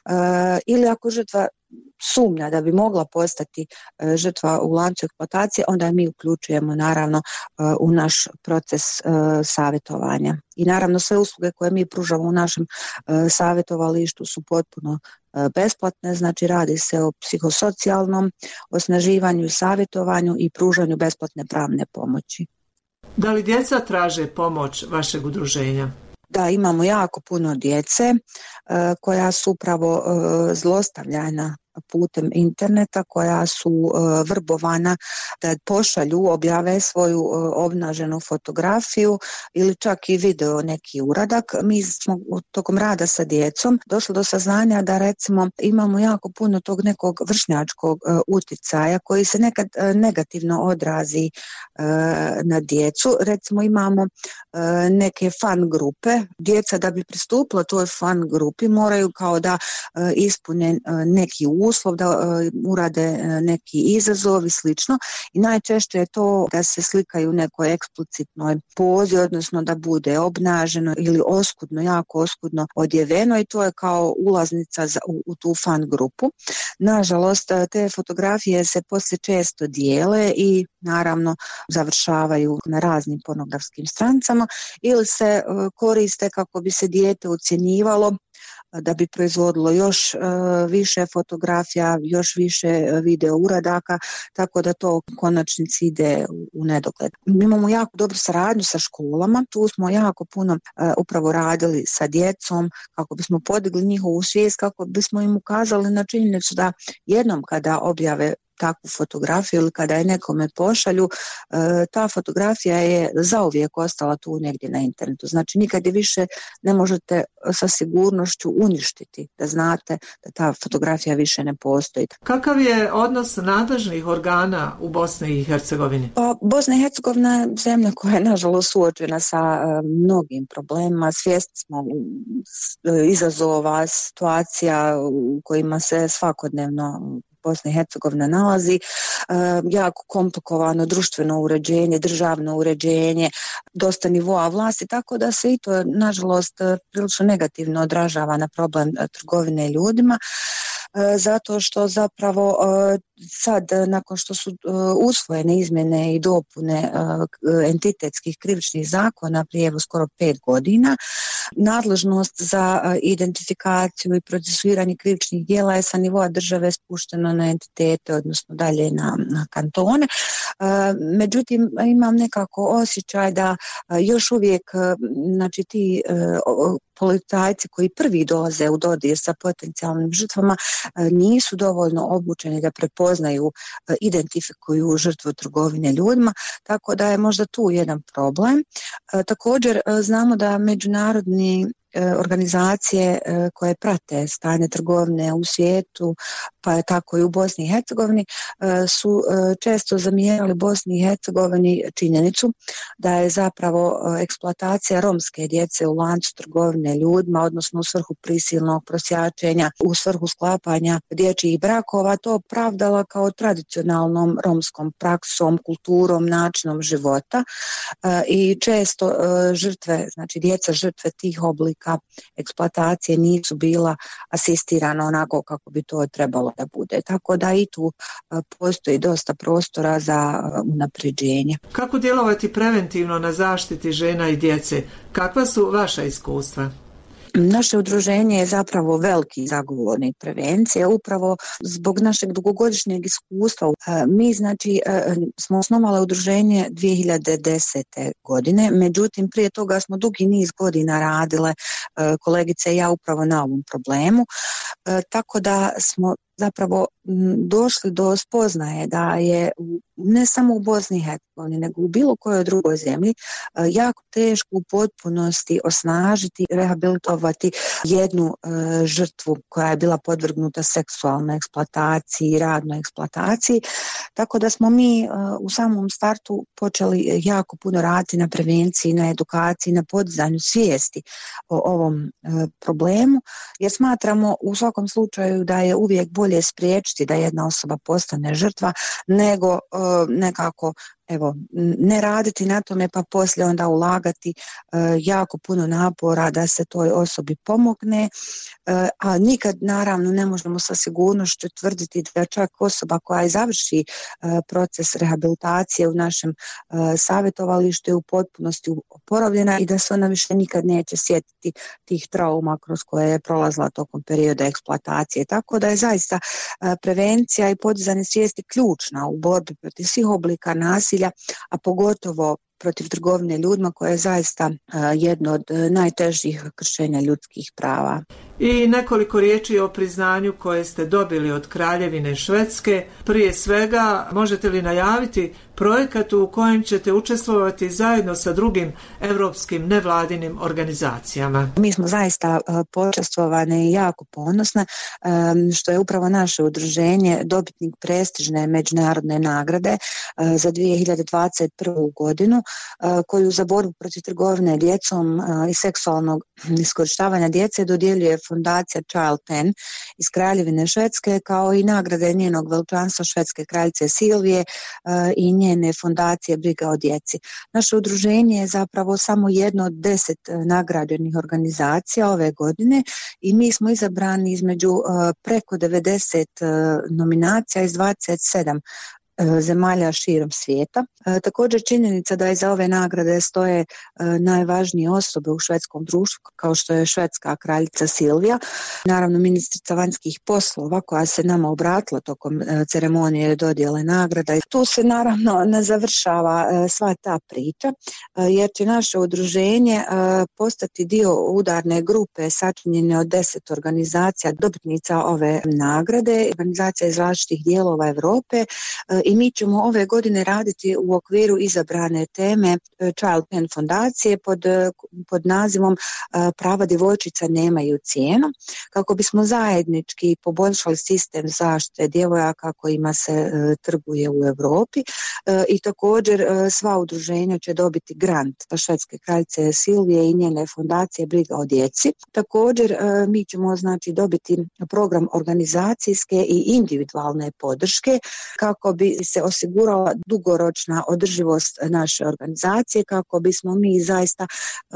ili ako žrtva sumnja da bi mogla postati žrtva u lancu eksploatacije, onda mi uključujemo naravno u naš proces savjetovanja. I naravno sve usluge koje mi pružamo u našem savjetovalištu su potpuno besplatne, znači radi se o psihosocijalnom osnaživanju, savjetovanju i pružanju besplatne pravne pomoći. Da li djeca traže pomoć vašeg udruženja? Da, imamo jako puno djece koja su upravo zlostavljana putem interneta, koja su vrbovana da pošalju, objave svoju obnaženu fotografiju ili čak i video neki uradak. Mi smo tokom rada sa djecom došli do saznanja da recimo imamo jako puno tog nekog vršnjačkog uticaja koji se nekad negativno odrazi na djecu. Recimo imamo neke fan grupe. Djeca da bi pristupila toj fan grupi moraju kao da ispune neki uslov, da urade neki izazov i slično. I najčešće je to da se slikaju u nekoj eksplicitnoj pozi, odnosno da bude obnaženo ili oskudno, jako oskudno odjeveno i to je kao ulaznica u tu fan grupu. Nažalost, te fotografije se poslije često dijele i naravno završavaju na raznim pornografskim stranicama ili se koriste kako bi se dijete ucjenjivalo, da bi proizvodilo još više fotografija, još više video uradaka, tako da to u konačnici ide u nedogled. Mi imamo jako dobru saradnju sa školama, tu smo jako puno upravo radili sa djecom kako bismo podigli njihovu svijest, kako bismo im ukazali na činjenicu da jednom kada objave takvu fotografiju ili kada je nekome pošalju, ta fotografija je zauvijek ostala tu negdje na internetu. Znači nikad je više ne možete sa sigurnošću uništiti, da znate da ta fotografija više ne postoji. Kakav je odnos nadležnih organa u Bosni i Hercegovini? Pa, Bosna i Hercegovina je zemlja koja je nažalost suočena sa mnogim problemima. Svjesni smo izazova, situacija u kojima se svakodnevno Bosna i Hercegovina nalazi, jako komplikovano društveno uređenje, državno uređenje, dosta nivoa vlasti, tako da se i to nažalost prilično negativno odražava na problem trgovine ljudima, zato što zapravo sad nakon što su usvojene izmjene i dopune entitetskih krivičnih zakona prije evo skoro 5 godina, nadležnost za identifikaciju i procesuiranje krivičnih djela je sa nivoa države spušteno na entitete, odnosno dalje na kantone. Međutim, imam nekako osjećaj da još uvijek znači ti policajci koji prvi dolaze u dodir sa potencijalnim žrtvama nisu dovoljno obučeni da prepoznaju, identifikuju žrtvu trgovine ljudima, tako da je možda tu jedan problem. Također znamo da međunarodni organizacije koje prate stanje trgovine u svijetu, pa je tako i u Bosni i Hercegovini, su često zamjerali Bosni i Hercegovini činjenicu da je zapravo eksploatacija romske djece u lancu trgovine ljudima, odnosno u svrhu prisilnog prosjačenja, u svrhu sklapanja dječjih brakova, to pravdala kao tradicionalnom romskom praksom, kulturom, načinom života i često žrtve, znači djeca žrtve tih oblika eksploatacije nisu bila asistirana onako kako bi to trebalo da bude. Tako da i tu postoji dosta prostora za unapređenje. Kako djelovati preventivno na zaštiti žena i djece? Kakva su vaša iskustva? Naše udruženje je zapravo veliki zagovornik prevencije, upravo zbog našeg dugogodišnjeg iskustva. Mi znači smo osnovali udruženje 2010. godine, međutim prije toga smo dugi niz godina radile kolegice i ja upravo na ovom problemu, tako da smo zapravo došli do spoznaje da je ne samo u Bosni i Hercegovini, nego u bilo kojoj drugoj zemlji jako teško u potpunosti osnažiti, rehabilitovati jednu žrtvu koja je bila podvrgnuta seksualnoj eksploataciji, radnoj eksploataciji. Tako da smo mi u samom startu počeli jako puno raditi na prevenciji, na edukaciji, na podizanju svijesti o ovom problemu, jer smatramo u svakom slučaju da je uvijek bolje spriječiti da jedna osoba postane žrtva nego nekako ne raditi na tome pa poslije onda ulagati jako puno napora da se toj osobi pomogne, a nikad naravno ne možemo sa sigurnošću tvrditi da čak osoba koja završi proces rehabilitacije u našem savjetovalištu je u potpunosti oporavljena i da se ona više nikad neće sjetiti tih trauma kroz koje je prolazila tokom perioda eksploatacije. Tako da je zaista prevencija i podizanje svijesti ključna u borbi protiv svih oblika nasilja, a pogotovo protiv trgovine ljudima koja je zaista jedno od najtežih kršenja ljudskih prava. I nekoliko riječi o priznanju koje ste dobili od Kraljevine Švedske. Prije svega, možete li najaviti projekat u kojem ćete učestvovati zajedno sa drugim evropskim nevladinim organizacijama? Mi smo zaista počastvovane i jako ponosne što je upravo naše udruženje dobitnik prestižne međunarodne nagrade za 2021. godinu koju za borbu protiv trgovine djecom i seksualnog iskorištavanja djece dodjeljuje fondacija Child Pen iz Kraljevine Švedske, kao i nagrade njenog veličanstva švedske kraljice Silvije i njene fondacije Briga o djeci. Naše udruženje je zapravo samo jedno od 10 nagrađenih organizacija ove godine i mi smo izabrani između preko 90 nominacija iz 27 zemalja širom svijeta. Također činjenica da iza ove nagrade stoje najvažnije osobe u švedskom društvu, kao što je švedska kraljica Silvija, naravno ministrica vanjskih poslova koja se nama obratila tokom ceremonije dodjele nagrada. Tu se naravno ne završava sva ta priča, jer će naše udruženje postati dio udarne grupe sačinjene od 10 organizacija dobitnica ove nagrade, organizacija iz različitih dijelova Europe, i mi ćemo ove godine raditi u okviru izabrane teme Child Pen fondacije pod nazivom Prava djevojčica nemaju cijenu, kako bismo zajednički poboljšali sistem zaštite djevojaka kojima se trguje u Europi i također sva udruženja će dobiti grant švedske kraljice Silvije i njene fondacije Briga o djeci. Također mi ćemo dobiti program organizacijske i individualne podrške kako bi se osigurala dugoročna održivost naše organizacije, kako bismo mi zaista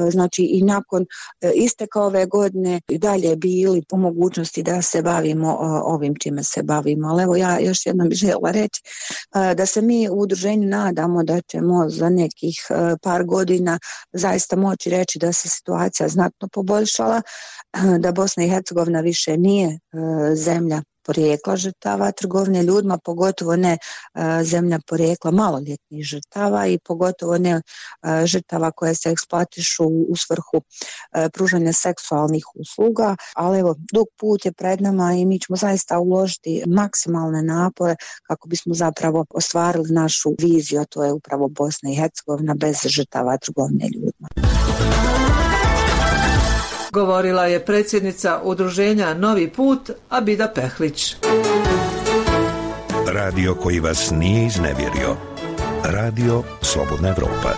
i nakon isteka ove godine i dalje bili u mogućnosti da se bavimo ovim čime se bavimo. Ali evo ja još jednom bih željela reći da se mi u udruženju nadamo da ćemo za nekih par godina zaista moći reći da se situacija znatno poboljšala, da Bosna i Hercegovina više nije zemlja porijekla žrtava trgovine ljudima, pogotovo ne zemlja porijekla maloljetnih žrtava i pogotovo ne žrtava koje se eksploatišu u svrhu pružanja seksualnih usluga, ali evo, dug put je pred nama i mi ćemo zaista uložiti maksimalne napore kako bismo zapravo ostvarili našu viziju, a to je upravo Bosna i Hercegovina bez žrtava trgovine ljudima. Govorila je predsjednica udruženja Novi put Abida Pehlić. Radio koji vas nije iznevjerio. Radio Slobodna Evropa.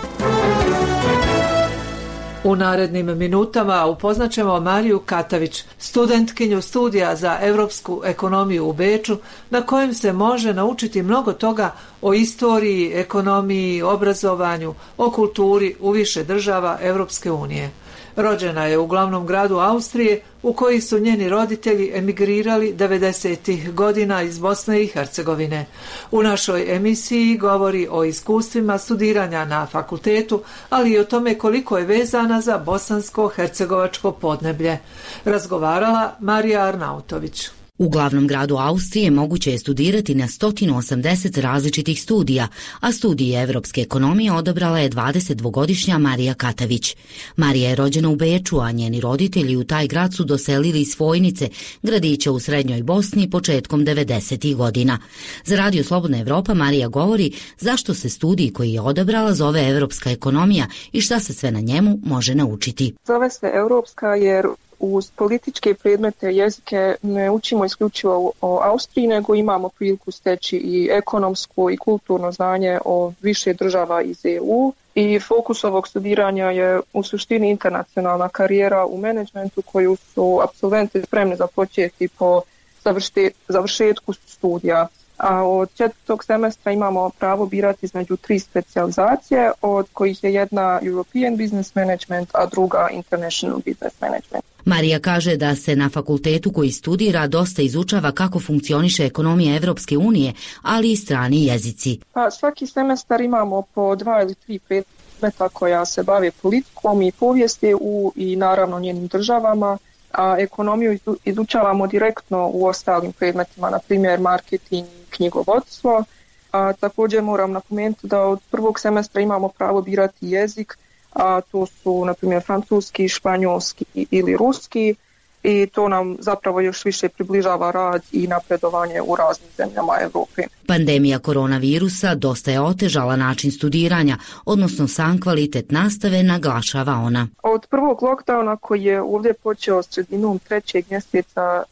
U narednim minutama upoznaćemo Mariju Katavić, studentkinju studija za europsku ekonomiju u Beču, na kojem se može naučiti mnogo toga o istoriji, ekonomiji, obrazovanju, o kulturi u više država Europske unije. Rođena je u glavnom gradu Austrije, u koji su njeni roditelji emigrirali 90. godina iz Bosne i Hercegovine. U našoj emisiji govori o iskustvima studiranja na fakultetu, ali i o tome koliko je vezana za bosansko-hercegovačko podneblje. Razgovarala Marija Arnautović. U glavnom gradu Austrije moguće je studirati na 180 različitih studija, a studije evropske ekonomije odabrala je 22-godišnja Marija Katavić. Marija je rođena u Beču, a njeni roditelji u taj grad su doselili iz Fojnice, gradića u srednjoj Bosni, početkom 90. godina. Za Radio Slobodna Evropa Marija govori zašto se studij koji je odabrala zove evropska ekonomija i šta se sve na njemu može naučiti. Zove se evropska jer uz političke predmete jezike ne učimo isključivo o Austriji, nego imamo priliku steći i ekonomsko i kulturno znanje o više država iz EU. I fokus ovog studiranja je u suštini internacionalna karijera u menadžmentu koju su apsolventi spremni započeti po završetku studija. A od 4. semestra imamo pravo birati između 3 specijalizacije, od kojih je jedna European Business Management, a druga International Business Management. Marija kaže da se na fakultetu koji studira dosta izučava kako funkcioniše ekonomija Evropske unije, ali i strani jezici. Pa, svaki semestar imamo po 2 ili 3 predmeta koja se bave politikom i povijesti i naravno njenim državama, a ekonomiju izučavamo direktno u ostalim predmetima, na primjer marketing, knjigovodstvo. A također moram napomenuti da od 1. semestra imamo pravo birati jezik, a to su na primjer francuski, španjolski ili ruski, i to nam zapravo još više približava rad i napredovanje u raznim zemljama Europe. Pandemija koronavirusa dosta je otežala način studiranja, odnosno sam kvalitet nastave, naglašava ona. Od prvog lockdowna koji je ovdje počeo sredinom 3. mjeseca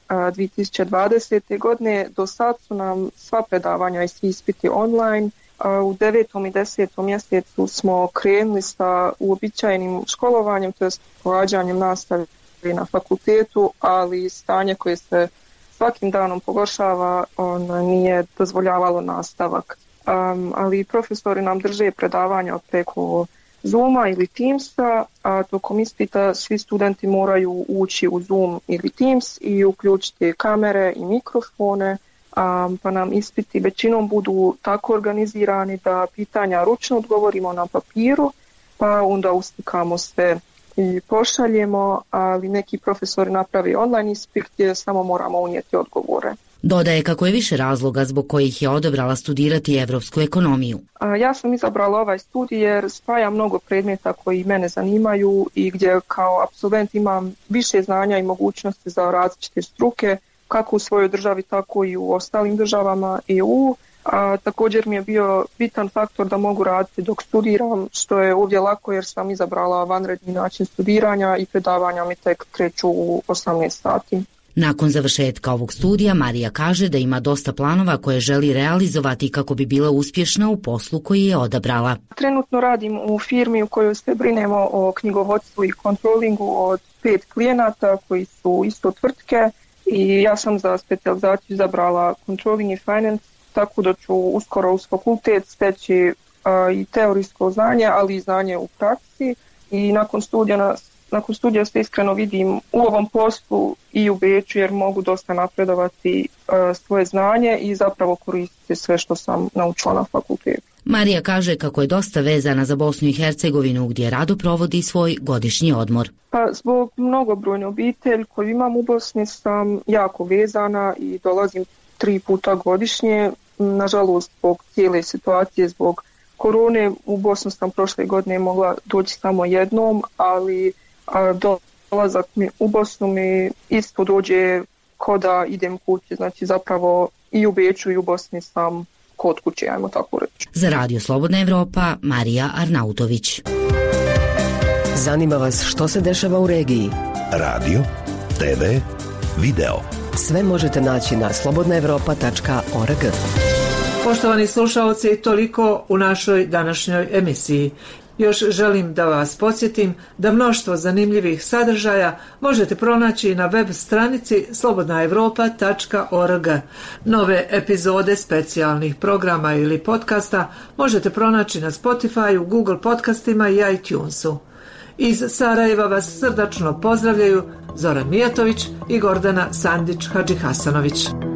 2020. godine do sad su nam sva predavanja i svi ispiti online. U 9. i 10. mjesecu smo krenuli sa uobičajenim školovanjem, to je pohađanjem nastave na fakultetu, ali stanje koje se svakim danom pogoršava nije dozvoljavalo nastavak. Ali profesori nam drže predavanja preko Zooma ili Teamsa, a tokom ispita svi studenti moraju ući u Zoom ili Teams i uključiti kamere i mikrofone, pa nam ispiti većinom budu tako organizirani da pitanja ručno odgovorimo na papiru, pa onda uslikamo sve i pošaljemo, ali neki profesori napravi online ispit gdje samo moramo unijeti odgovore. Dodaje kako je više razloga zbog kojih je odabrala studirati evropsku ekonomiju. Ja sam izabrala ovaj studij jer spaja mnogo predmeta koji mene zanimaju i gdje kao apsolvent imam više znanja i mogućnosti za različite struke, kako u svojoj državi, tako i u ostalim državama EU. Također mi je bio bitan faktor da mogu raditi dok studiram, što je ovdje lako jer sam izabrala vanredni način studiranja i predavanja mi tek kreću u 18 sati. Nakon završetka ovog studija Marija kaže da ima dosta planova koje želi realizovati kako bi bila uspješna u poslu koji je odabrala. Trenutno radim u firmi u kojoj se brinemo o knjigovodstvu i kontrolingu od 5 klijenata koji su isto tvrtke i ja sam za specijalizaciju izabrala controlling i finance, tako da ću uskoro uz fakultet steći i teorijsko znanje, ali i znanje u praksi. I nakon studija se iskreno vidim u ovom poslu i u Beču jer mogu dosta napredovati svoje znanje i zapravo koristiti sve što sam naučila na fakultetu. Marija kaže kako je dosta vezana za Bosnu i Hercegovinu gdje rado provodi svoj godišnji odmor. Pa zbog mnogobrojne obitelji koju imam u Bosni sam jako vezana i dolazim 3 puta godišnje. Nažalost, zbog cijele situacije, zbog korone, u Bosnu sam prošle godine mogla doći samo jednom, ali dolazak mi u Bosnu mi isto dođe ko da idem kući, znači zapravo i u Beču i u Bosni sam kod kuće, ajmo tako reći. Za Radio Slobodna Evropa, Marija Arnautović. Zanima vas što se dešava u regiji? Radio, TV, video. Sve možete naći na slobodnaevropa.org. Poštovani slušalci, toliko u našoj današnjoj emisiji. Još želim da vas podsjetim da mnoštvo zanimljivih sadržaja možete pronaći na web stranici slobodnaevropa.org. Nove epizode specijalnih programa ili podcasta možete pronaći na Spotify, Google podcastima i iTunesu. Iz Sarajeva vas srdačno pozdravljaju Zoran Mijatović i Gordana Sandić-Hadžihasanović.